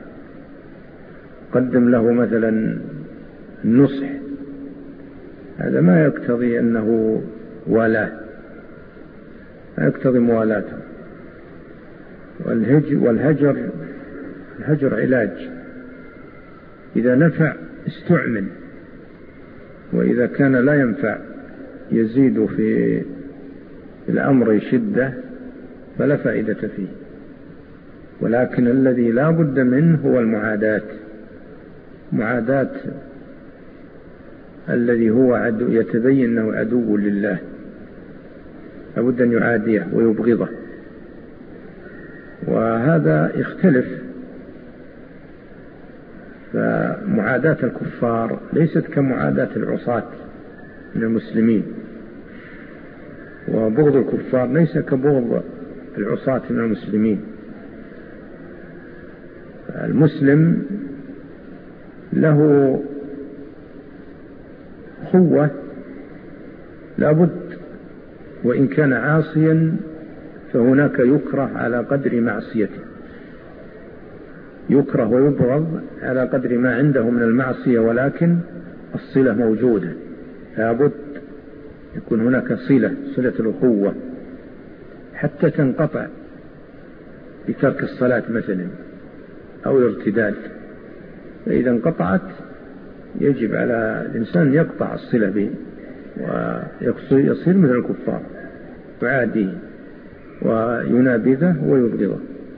S1: له مثلا النصح، هذا ما يقتضي أنه والاه، ما يقتضي موالاته. والهجر, والهجر الهجر علاج، إذا نفع استعمل، وإذا كان لا ينفع يزيد في الأمر شدة فلا فائدة فيه. ولكن الذي لا بد منه هو المعاداة، معاداة الذي هو عدو يتبين أنه عدو لله لابد أن يعاديه ويبغضه، وهذا يختلف. فمعاداة الكفار ليست كمعاداة العصاة من المسلمين، وبغض الكفار ليس كبغض العصاة من المسلمين. المسلم له قوة لابد، وإن كان عاصيا فهناك يكره على قدر معصيته، يكره ويبغض على قدر ما عنده من المعصية، ولكن الصلة موجودة، لابد يكون هناك صلة، صلة الأخوة حتى تنقطع بترك الصلاة مثلا أو الارتداد. فإذا انقطعت يجب على الإنسان يقطع الصلة به ويصير مثل الكفار، يعاديه وينابذه ويبغضه،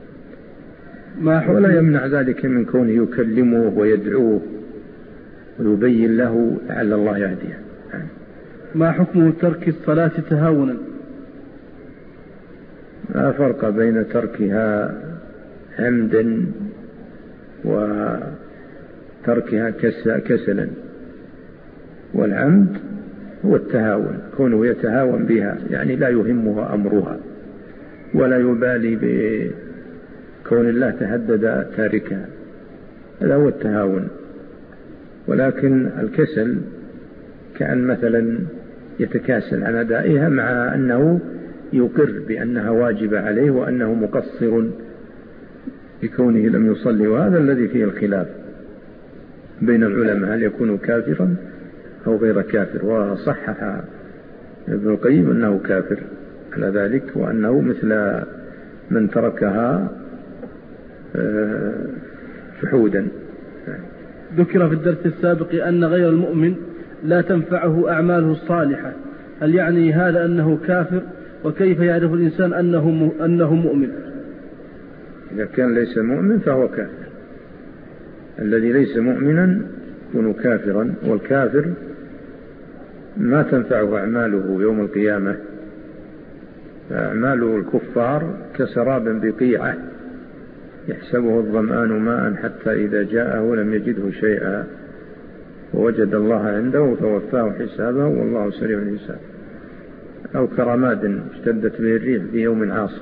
S1: ولا يمنع ذلك من كونه يكلمه ويدعوه ويبين له لعل الله يهديه.
S3: ما حكم ترك الصلاة تهاونا؟
S1: لا فرق بين تركها عمدا وتركها كسلا، والعمد هو التهاون، كونه يتهاون بها يعني لا يهمه أمرها ولا يبالي بكون الله تهدد تاركها، هذا هو التهاون. ولكن الكسل كأن مثلا يتكاسل عن أدائها مع أنه يقر بأنها واجبة عليه وأنه مقصر بكونه لم يصلي، وهذا الذي فيه الخلاف بين العلماء، هل يكون كافرا أو غير كافر. وصحح ابن القيم أنه كافر على ذلك، وأنه مثل من تركها جحودا
S3: ذكر في الدرس السابق أن غير المؤمن لا تنفعه أعماله الصالحة، هل يعني هذا أنه كافر؟ وكيف يعرف الإنسان أنه, أنه مؤمن؟
S1: إذا كان ليس مؤمن فهو كافر. الذي ليس مؤمنا يكون كافرا، والكافر ما تنفعه أعماله يوم القيامة. أعمال الكفار كسراب بقيعة يحسبه الظمآن ماء حتى إذا جاءه لم يجده شيئا ووجد الله عنده فوفاه حسابه والله سريع الحساب. أو كرماد اشتدت به الريح في يوم عاصف،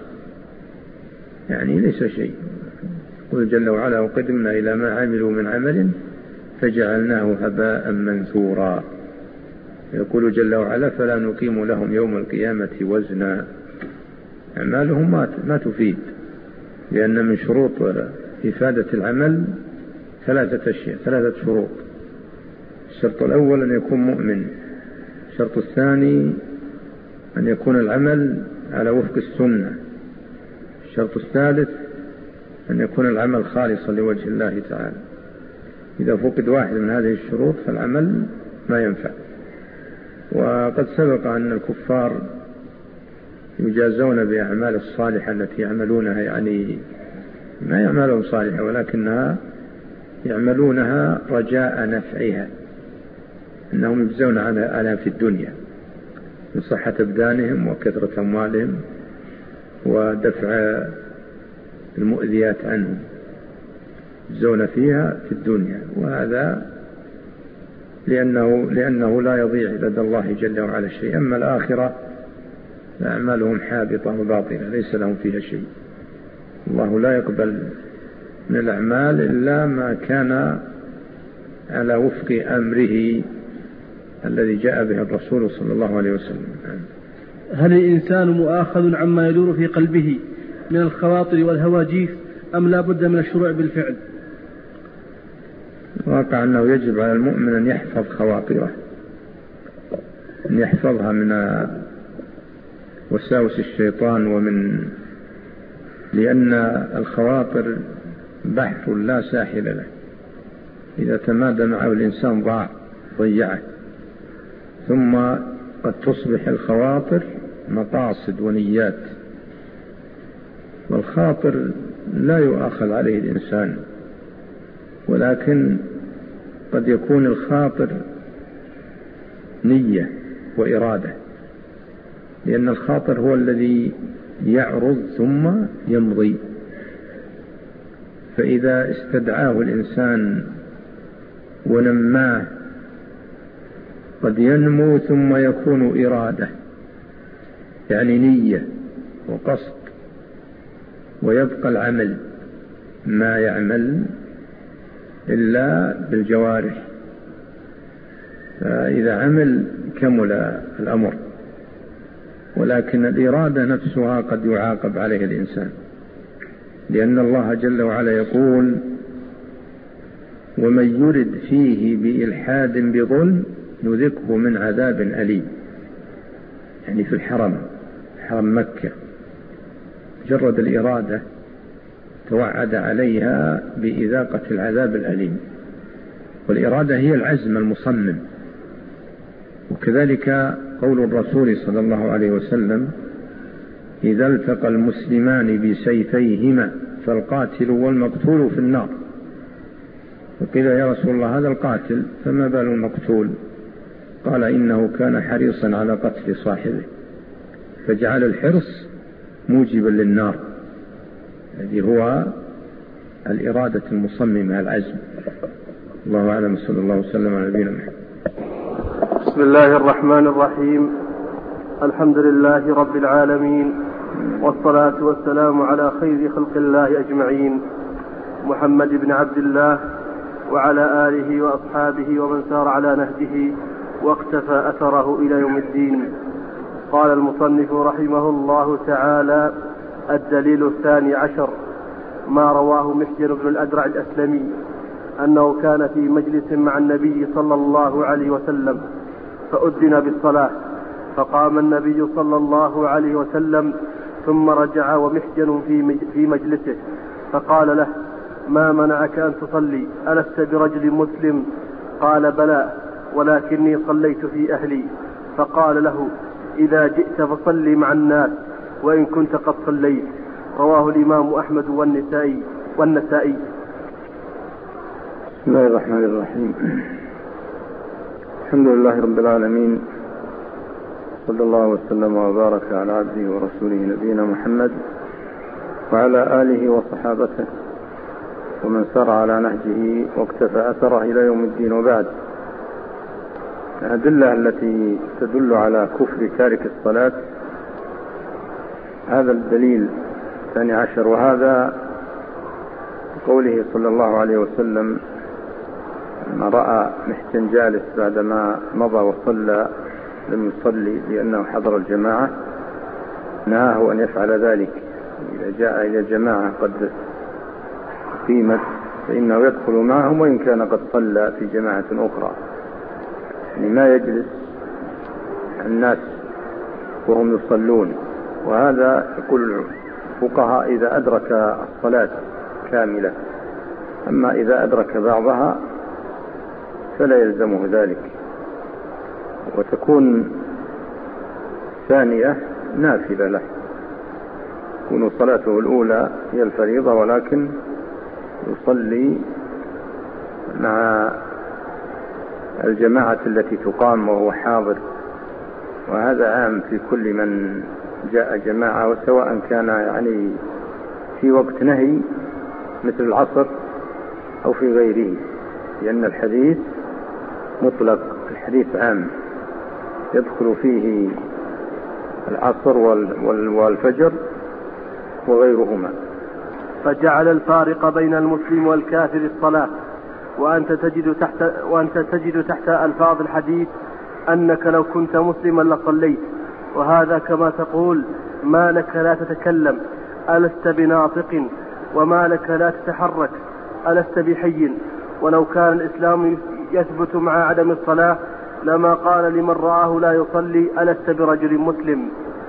S1: يعني ليس شيء. قل جل وعلا وقدمنا إلى ما عملوا من عمل فجعلناه هباء منثورا. يقول جل وعلا فلا نقيم لهم يوم القيامة وزنا. أعمالهم ما ما تفيد، لأن من شروط إفادة العمل ثلاثة أشياء، ثلاثة شروط. الشرط الأول أن يكون مؤمن، الشرط الثاني أن يكون العمل على وفق السنة، الشرط الثالث أن يكون العمل خالصا لوجه الله تعالى. إذا فقد واحد من هذه الشروط فالعمل ما ينفع. وقد سبق أن الكفار يجازون بأعمال الصالحة التي يعملونها، يعني ما يعملون صالحة ولكنها يعملونها رجاء نفعها، أنهم يجزون عنها في الدنيا من صحة أبدانهم وكثرة أموالهم ودفع المؤذيات عنهم، يجزون فيها في الدنيا. وهذا لأنه, لأنه لا يضيع لدى الله جل وعلا شيء. أما الآخرة فأعمالهم حابطة وباطلة ليس لهم فيها شيء. الله لا يقبل من الأعمال إلا ما كان على وفق أمره الذي جاء به الرسول صلى الله عليه وسلم.
S3: هل الإنسان مؤاخذ عما يدور في قلبه من الخواطر والهواجيس أم لا بد من الشروع بالفعل؟
S1: واقع أنه يجب على المؤمن أن يحفظ خواطره، أن يحفظها من وساوس الشيطان، ومن لأن الخواطر بحر لا ساحل له، إذا تمادى معه الإنسان ضاع ضيعه. ثم قد تصبح الخواطر مقاصد ونيات، والخاطر لا يؤاخذ عليه الإنسان، ولكن قد يكون الخاطر نية وإرادة، لأن الخاطر هو الذي يعرض ثم يمضي. فإذا استدعاه الإنسان ونماه قد ينمو ثم يكون إرادة، يعني نية وقصد، ويبقى العمل ما يعمل إلا بالجوارح. فإذا عمل كمل الأمر، ولكن الإرادة نفسها قد يعاقب عليها الإنسان، لأن الله جل وعلا يقول ومن يرد فيه بإلحاد بظلم نذقه من عذاب أليم. يعني في الحرم، حرم مكة، جرد الإرادة توعد عليها بإذاقة العذاب الأليم، والإرادة هي العزم المصمم. وكذلك قول الرسول صلى الله عليه وسلم إذا التقى المسلمان بسيفيهما فالقاتل والمقتول في النار. وقيل يا رسول الله هذا القاتل فما بال المقتول؟ قال إنه كان حريصا على قتل صاحبه فجعل الحرص موجبا للنار. هذه هو الإرادة المصممة العزم. الله أعلم، صلى الله وسلم على نبينا محمد.
S2: بسم الله الرحمن الرحيم. الحمد لله رب العالمين، والصلاة والسلام على خير خلق الله أجمعين، محمد بن عبد الله وعلى آله وأصحابه ومن سار على نهجه واقتفى أثره إلى يوم الدين. قال المصنف رحمه الله تعالى: الدليل الثاني عشر ما رواه محجن بن الأدرع الأسلمي أنه كان في مجلس مع النبي صلى الله عليه وسلم فأذن بالصلاة، فقام النبي صلى الله عليه وسلم ثم رجع ومحجن في مجلسه، فقال له: ما منعك أن تصلي؟ ألست برجل مسلم؟ قال بلى، ولكني صليت في أهلي. فقال له إذا جئت فصلي مع الناس وإن كنت قد صليت. رواه الإمام أحمد والنسائي والنسائي.
S1: بسم الله الرحمن الرحيم. الحمد لله رب العالمين، صلى الله وسلم وبارك على عبده ورسوله نبينا محمد وعلى آله وصحابته ومن سار على نهجه واقتفى أثره إلى يوم الدين. وبعد، الأدلة التي تدل على كفر تارك الصلاة هذا الدليل الثاني عشر، وهذا قوله صلى الله عليه وسلم لما رأى محسن جالس بعدما مضى وصلى لم يصلي لأنه حضر الجماعة، نهاه أن يفعل ذلك. إذا جاء إلى جماعة قد قيمت فإنه يدخل معهم وإن كان قد صلى في جماعة أخرى، يعني ما يجلس الناس وهم يصلون. وهذا يقول الفقهاء إذا أدرك الصلاة كاملة، أما إذا أدرك بعضها فلا يلزمه ذلك، وتكون ثانية نافلة له، تكون صلاته الأولى هي الفريضة ولكن يصلي مع الجماعة التي تقام وهو حاضر. وهذا عام في كل من جاء جماعة، وسواء كان يعني في وقت نهي مثل العصر أو في غيره، لأن الحديث مطلق، الحديث عام يدخل فيه العصر والفجر وغيرهما.
S2: فجعل الفارق بين المسلم والكافر الصلاة. وأنت تجد تحت, وأنت تجد تحت ألفاظ الحديث أنك لو كنت مسلما لصليت، وهذا كما تقول ما لك لا تتكلم ألست بناطق، وما لك لا تتحرك ألست بحي. ولو كان الإسلام يثبت مع عدم الصلاة لما قال لمن رآه لا يصلي ألست برجل مسلم.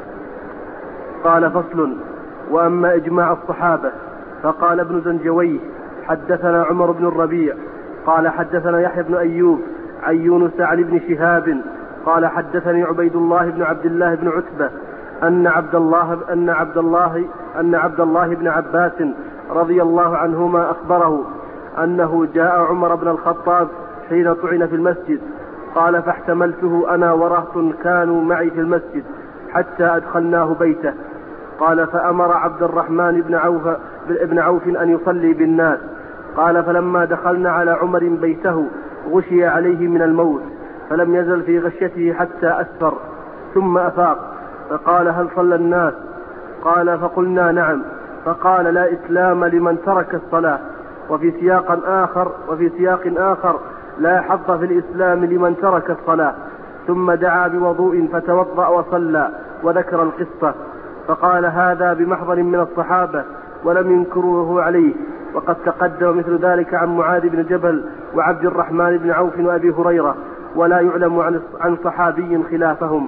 S2: قال فصل. وأما إجماع الصحابة فقال ابن زنجويه حدثنا عمر بن الربيع قال حدثنا يحيى بن أيوب عن يونس عن ابن شهاب قال حدثني عبيد الله بن عبد الله بن عتبة أن عبد الله أن عبد الله أن عبد الله بن عباس رضي الله عنهما أخبره أنه جاء عمر بن الخطاب حين طعن في المسجد. قال فاحتملته أنا ورهط كانوا معي في المسجد حتى أدخلناه بيته. قال فأمر عبد الرحمن بن عوف, بن عوف أن يصلي بالناس. قال فلما دخلنا على عمر بيته غشي عليه من الموت، فلم يزل في غشيته حتى أسفر، ثم أفاق فقال هل صلى الناس؟ قال فقلنا نعم. فقال لا إسلام لمن ترك الصلاة. وفي سياق آخر وفي سياق آخر لا حظ في الإسلام لمن ترك الصلاة. ثم دعا بوضوء فتوضأ وصلى وذكر القصة. فقال هذا بمحضر من الصحابة ولم ينكروه عليه. وقد تقدم مثل ذلك عن معاذ بن جبل وعبد الرحمن بن عوف وأبي هريرة، ولا يعلم عن صحابي خلافهم.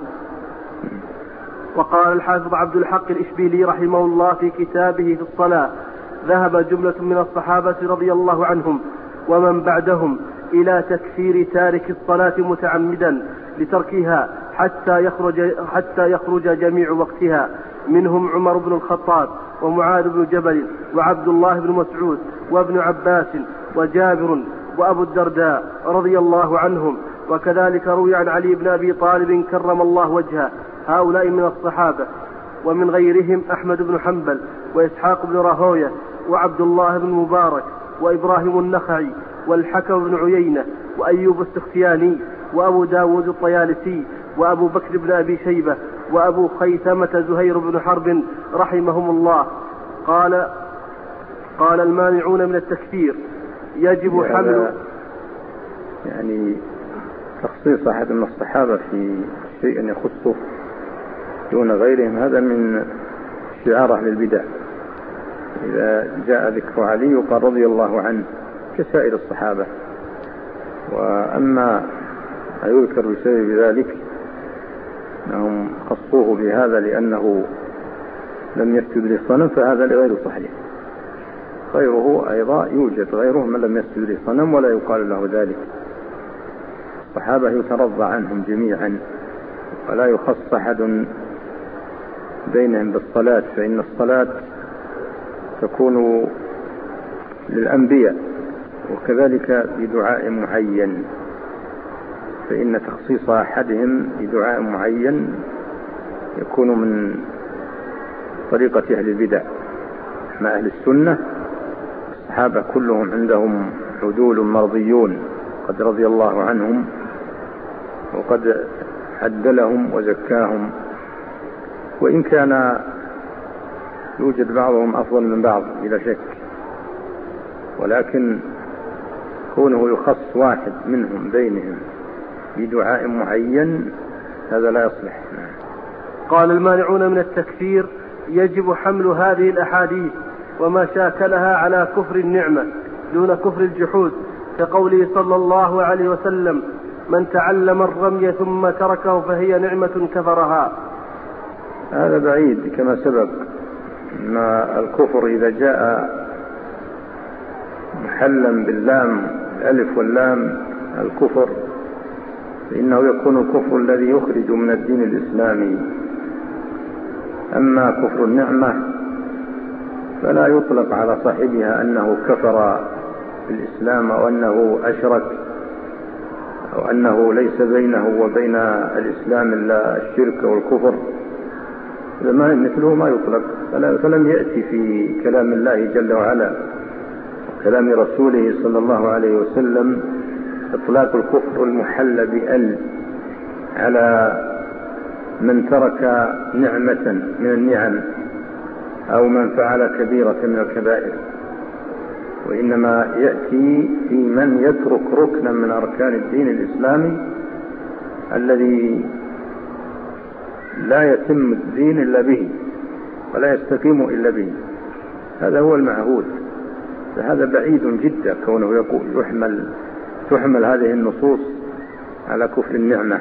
S2: وقال الحافظ عبد الحق الإشبيلي رحمه الله في كتابه في الصلاة ذهب جملة من الصحابة رضي الله عنهم ومن بعدهم إلى تكفير تارك الصلاة متعمدا لتركها حتى يخرج, حتى يخرج جميع وقتها، منهم عمر بن الخطاب ومعاذ بن جبل وعبد الله بن مسعود وابن عباس وجابر وأبو الدرداء رضي الله عنهم. وكذلك روي عن علي بن أبي طالب كرم الله وجهه. هؤلاء من الصحابة. ومن غيرهم أحمد بن حنبل وإسحاق بن راهوية وعبد الله بن مبارك وإبراهيم النخعي والحكم بن عيينة وأيوب السختياني وأبو داود الطيالسي وأبو بكر بن أبي شيبة وأبو خيثمة زهير بن حرب رحمهم الله. قال قال المانعون من التكفير يجب حمل
S1: يعني تخصيص أحد من الصحابة في شيء يخصه دون غيرهم، هذا من شعار أهل البدع. إذا جاء ذكر علي وقال رضي الله عنه كسائر الصحابة. وأما يذكر بسبب ذلك أنهم خصوه بهذا لأنه لم يسجد للصنم، فهذا غير صحيح. غيره أيضا يوجد غيره من لم يسجد لصنم ولا يقال له ذلك. الصحابة يترضى عنهم جميعا ولا يخص أحد بينهم بالصلاة، فإن الصلاة تكون للأنبياء، وكذلك بدعاء معين، فإن تخصيص أحدهم بدعاء معين يكون من طريقة أهل البدع. مع أهل السنة الصحابة كلهم عندهم عدول مرضيون قد رضي الله عنهم وقد عدلهم وزكاهم، وإن كان يوجد بعضهم أفضل من بعض بلا شك، ولكن كونه يخص واحد منهم بينهم بدعاء معين هذا لا يصلح.
S2: قال المانعون من التكفير يجب حمل هذه الأحاديث وما شاكلها على كفر النعمة دون كفر الجحود، كقوله صلى الله عليه وسلم: من تعلم الرمي ثم تركه فهي نعمة كفرها.
S1: هذا بعيد كما سبق أن الكفر إذا جاء محلا باللام الألف واللام الكفر فإنه يكون الكفر الذي يخرج من الدين الإسلامي. أما كفر النعمة فلا يطلق على صاحبها أنه كفر بالإسلام أو أنه أشرك أو أنه ليس بينه وبين الإسلام إلا الشرك والكفر، مثله ما يطلق. فلم يأتي في كلام الله جل وعلا وكلام رسوله صلى الله عليه وسلم إطلاق الكفر المحل بأل على من ترك نعمة من النعم أو من فعل كبيرة من الكبائر، وإنما يأتي في من يترك ركنا من أركان الدين الإسلامي الذي لا يتم الدين إلا به ولا يستقيم إلا به. هذا هو المعهود، فهذا بعيد جدا كونه يقول يحمل تحمل هذه النصوص على كفر النعمة.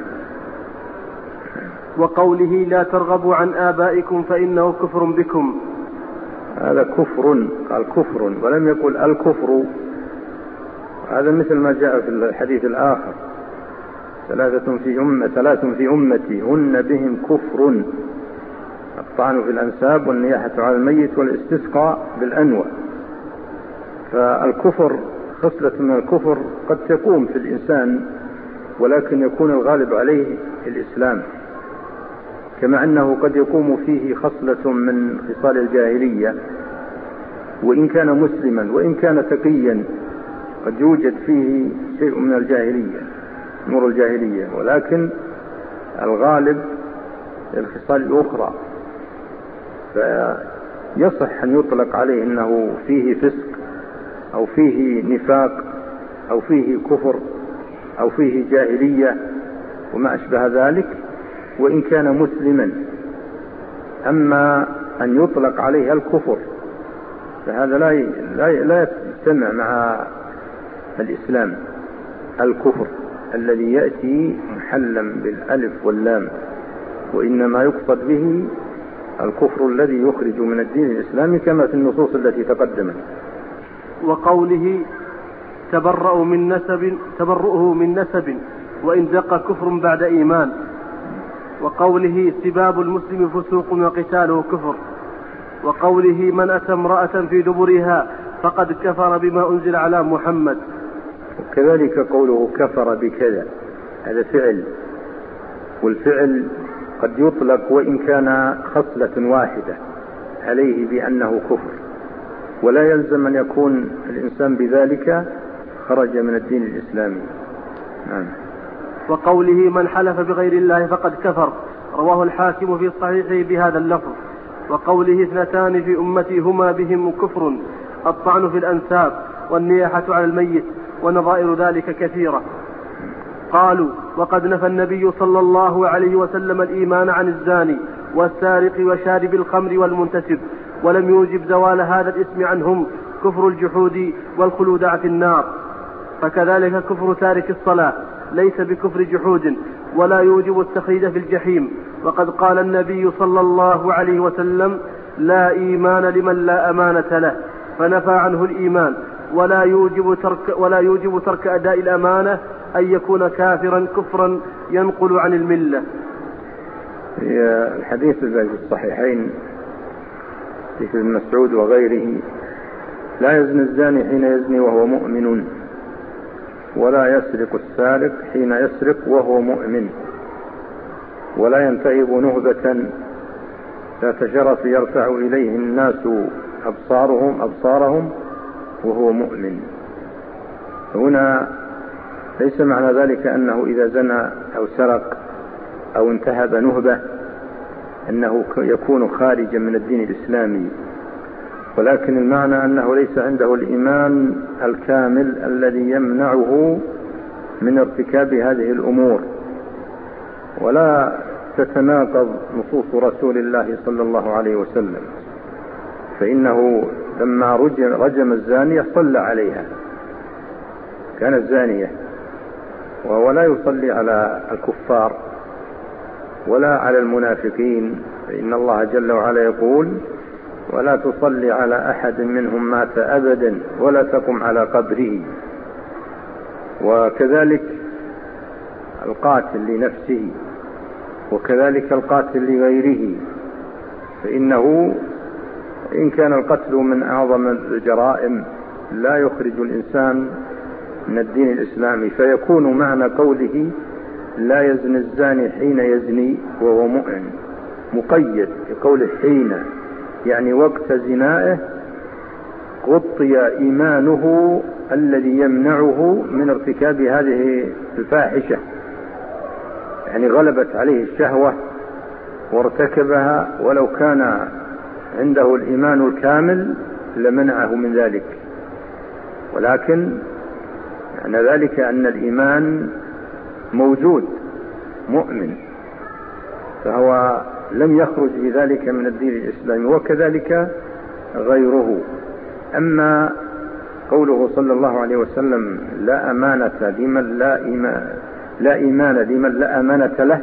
S2: وقوله: لا ترغبوا عن آبائكم فإنه كفر بكم،
S1: هذا كفر، قال كفر ولم يقل الكفر. هذا مثل ما جاء في الحديث الآخر: ثلاثة في أمة ثلاث في أمتي هن بهم كفر: الطعن في الأنساب والنياحة على الميت والاستسقاء بالأنوى. فالكفر خصلة من الكفر قد تقوم في الإنسان ولكن يكون الغالب عليه الإسلام، كما أنه قد يقوم فيه خصلة من خصال الجاهلية وإن كان مسلما وإن كان تقيا قد يوجد فيه شيء من الجاهلية نور الجاهلية، ولكن الغالب الخصال الأخرى، فيصح أن يطلق عليه أنه فيه فسق أو فيه نفاق أو فيه كفر أو فيه جاهلية وما أشبه ذلك وإن كان مسلما. أما أن يطلق عليه الكفر فهذا لا لا يجتمع مع الإسلام. الكفر الذي يأتي محلا بالألف واللام، وإنما يقصد به الكفر الذي يخرج من الدين الإسلامي كما في النصوص التي تقدمت.
S2: وقوله: تبرأوا من نسب تبرؤه من نسب وإن دق كفر بعد إيمان. وقوله: سباب المسلم فسوق وقتاله كفر. وقوله: من أتى امرأة في دبرها فقد كفر بما أنزل على محمد.
S1: وكذلك قوله كفر بكذا، هذا فعل، والفعل قد يطلق وإن كان خصلة واحدة عليه بأنه كفر، ولا يلزم أن يكون الإنسان بذلك خرج من الدين الإسلامي. نعم.
S2: وقوله: من حلف بغير الله فقد كفر، رواه الحاكم في صحيحه بهذا اللفظ. وقوله: اثنتان في أمتي هما بهم كفر: الطعن في الأنساب والنياحة على الميت، ونظائر ذلك كثيرة. قالوا: وقد نفى النبي صلى الله عليه وسلم الإيمان عن الزاني والسارق وشارب الخمر والمنتسب، ولم يوجب زوال هذا الاسم عنهم كفر الجحود والخلود في النار. فكذلك كفر تارك الصلاة ليس بكفر جحود ولا يوجب التخليد في الجحيم. وقد قال النبي صلى الله عليه وسلم: لا إيمان لمن لا أمانة له. فنفى عنه الإيمان ولا يوجب ترك, ولا يوجب ترك أداء الأمانة أن يكون كافرا كفرا ينقل عن الملة.
S1: في الحديث الذي في الصحيحين في ابن مسعود وغيره: لا يزني الزاني حين يزني وهو مؤمن، ولا يسرق السارق حين يسرق وهو مؤمن، ولا ينتهب نهبة ذات شرف يرفع إليه الناس أبصارهم أبصارهم وهو مؤمن. هنا ليس معنى ذلك أنه إذا زنى أو سرق أو انتهب نهبة أنه يكون خارجا من الدين الإسلامي، ولكن المعنى أنه ليس عنده الإيمان الكامل الذي يمنعه من ارتكاب هذه الأمور. ولا تتناقض نصوص رسول الله صلى الله عليه وسلم، فإنه لما رجم الزانية صلى عليها، كانت زانية، وهو لا يصلي على الكفار ولا على المنافقين، فإن الله جل وعلا يقول: ولا تصلي على أحد منهم مات أبدا ولا تقم على قبره. وكذلك القاتل لنفسه، وكذلك القاتل لغيره، فإنه إن كان القتل من أعظم الجرائم لا يخرج الإنسان من الدين الإسلامي، فيكون معنى قوله: لا يزني الزاني حين يزني وهو مؤمن مقيد بقوله حين، يعني وقت زنائه غطي إيمانه الذي يمنعه من ارتكاب هذه الفاحشة، يعني غلبت عليه الشهوة وارتكبها، ولو كان عنده الإيمان الكامل لمنعه من ذلك. ولكن يعني ذلك أن الإيمان موجود مؤمن، فهو لم يخرج بذلك من الدين الإسلامي، وكذلك غيره. أما قوله صلى الله عليه وسلم: لا أمانة لمن لا إيمان لا إيمان لمن لا أمانة له،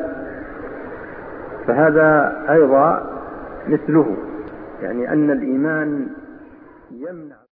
S1: فهذا أيضا مثله، يعني أن الإيمان يمنع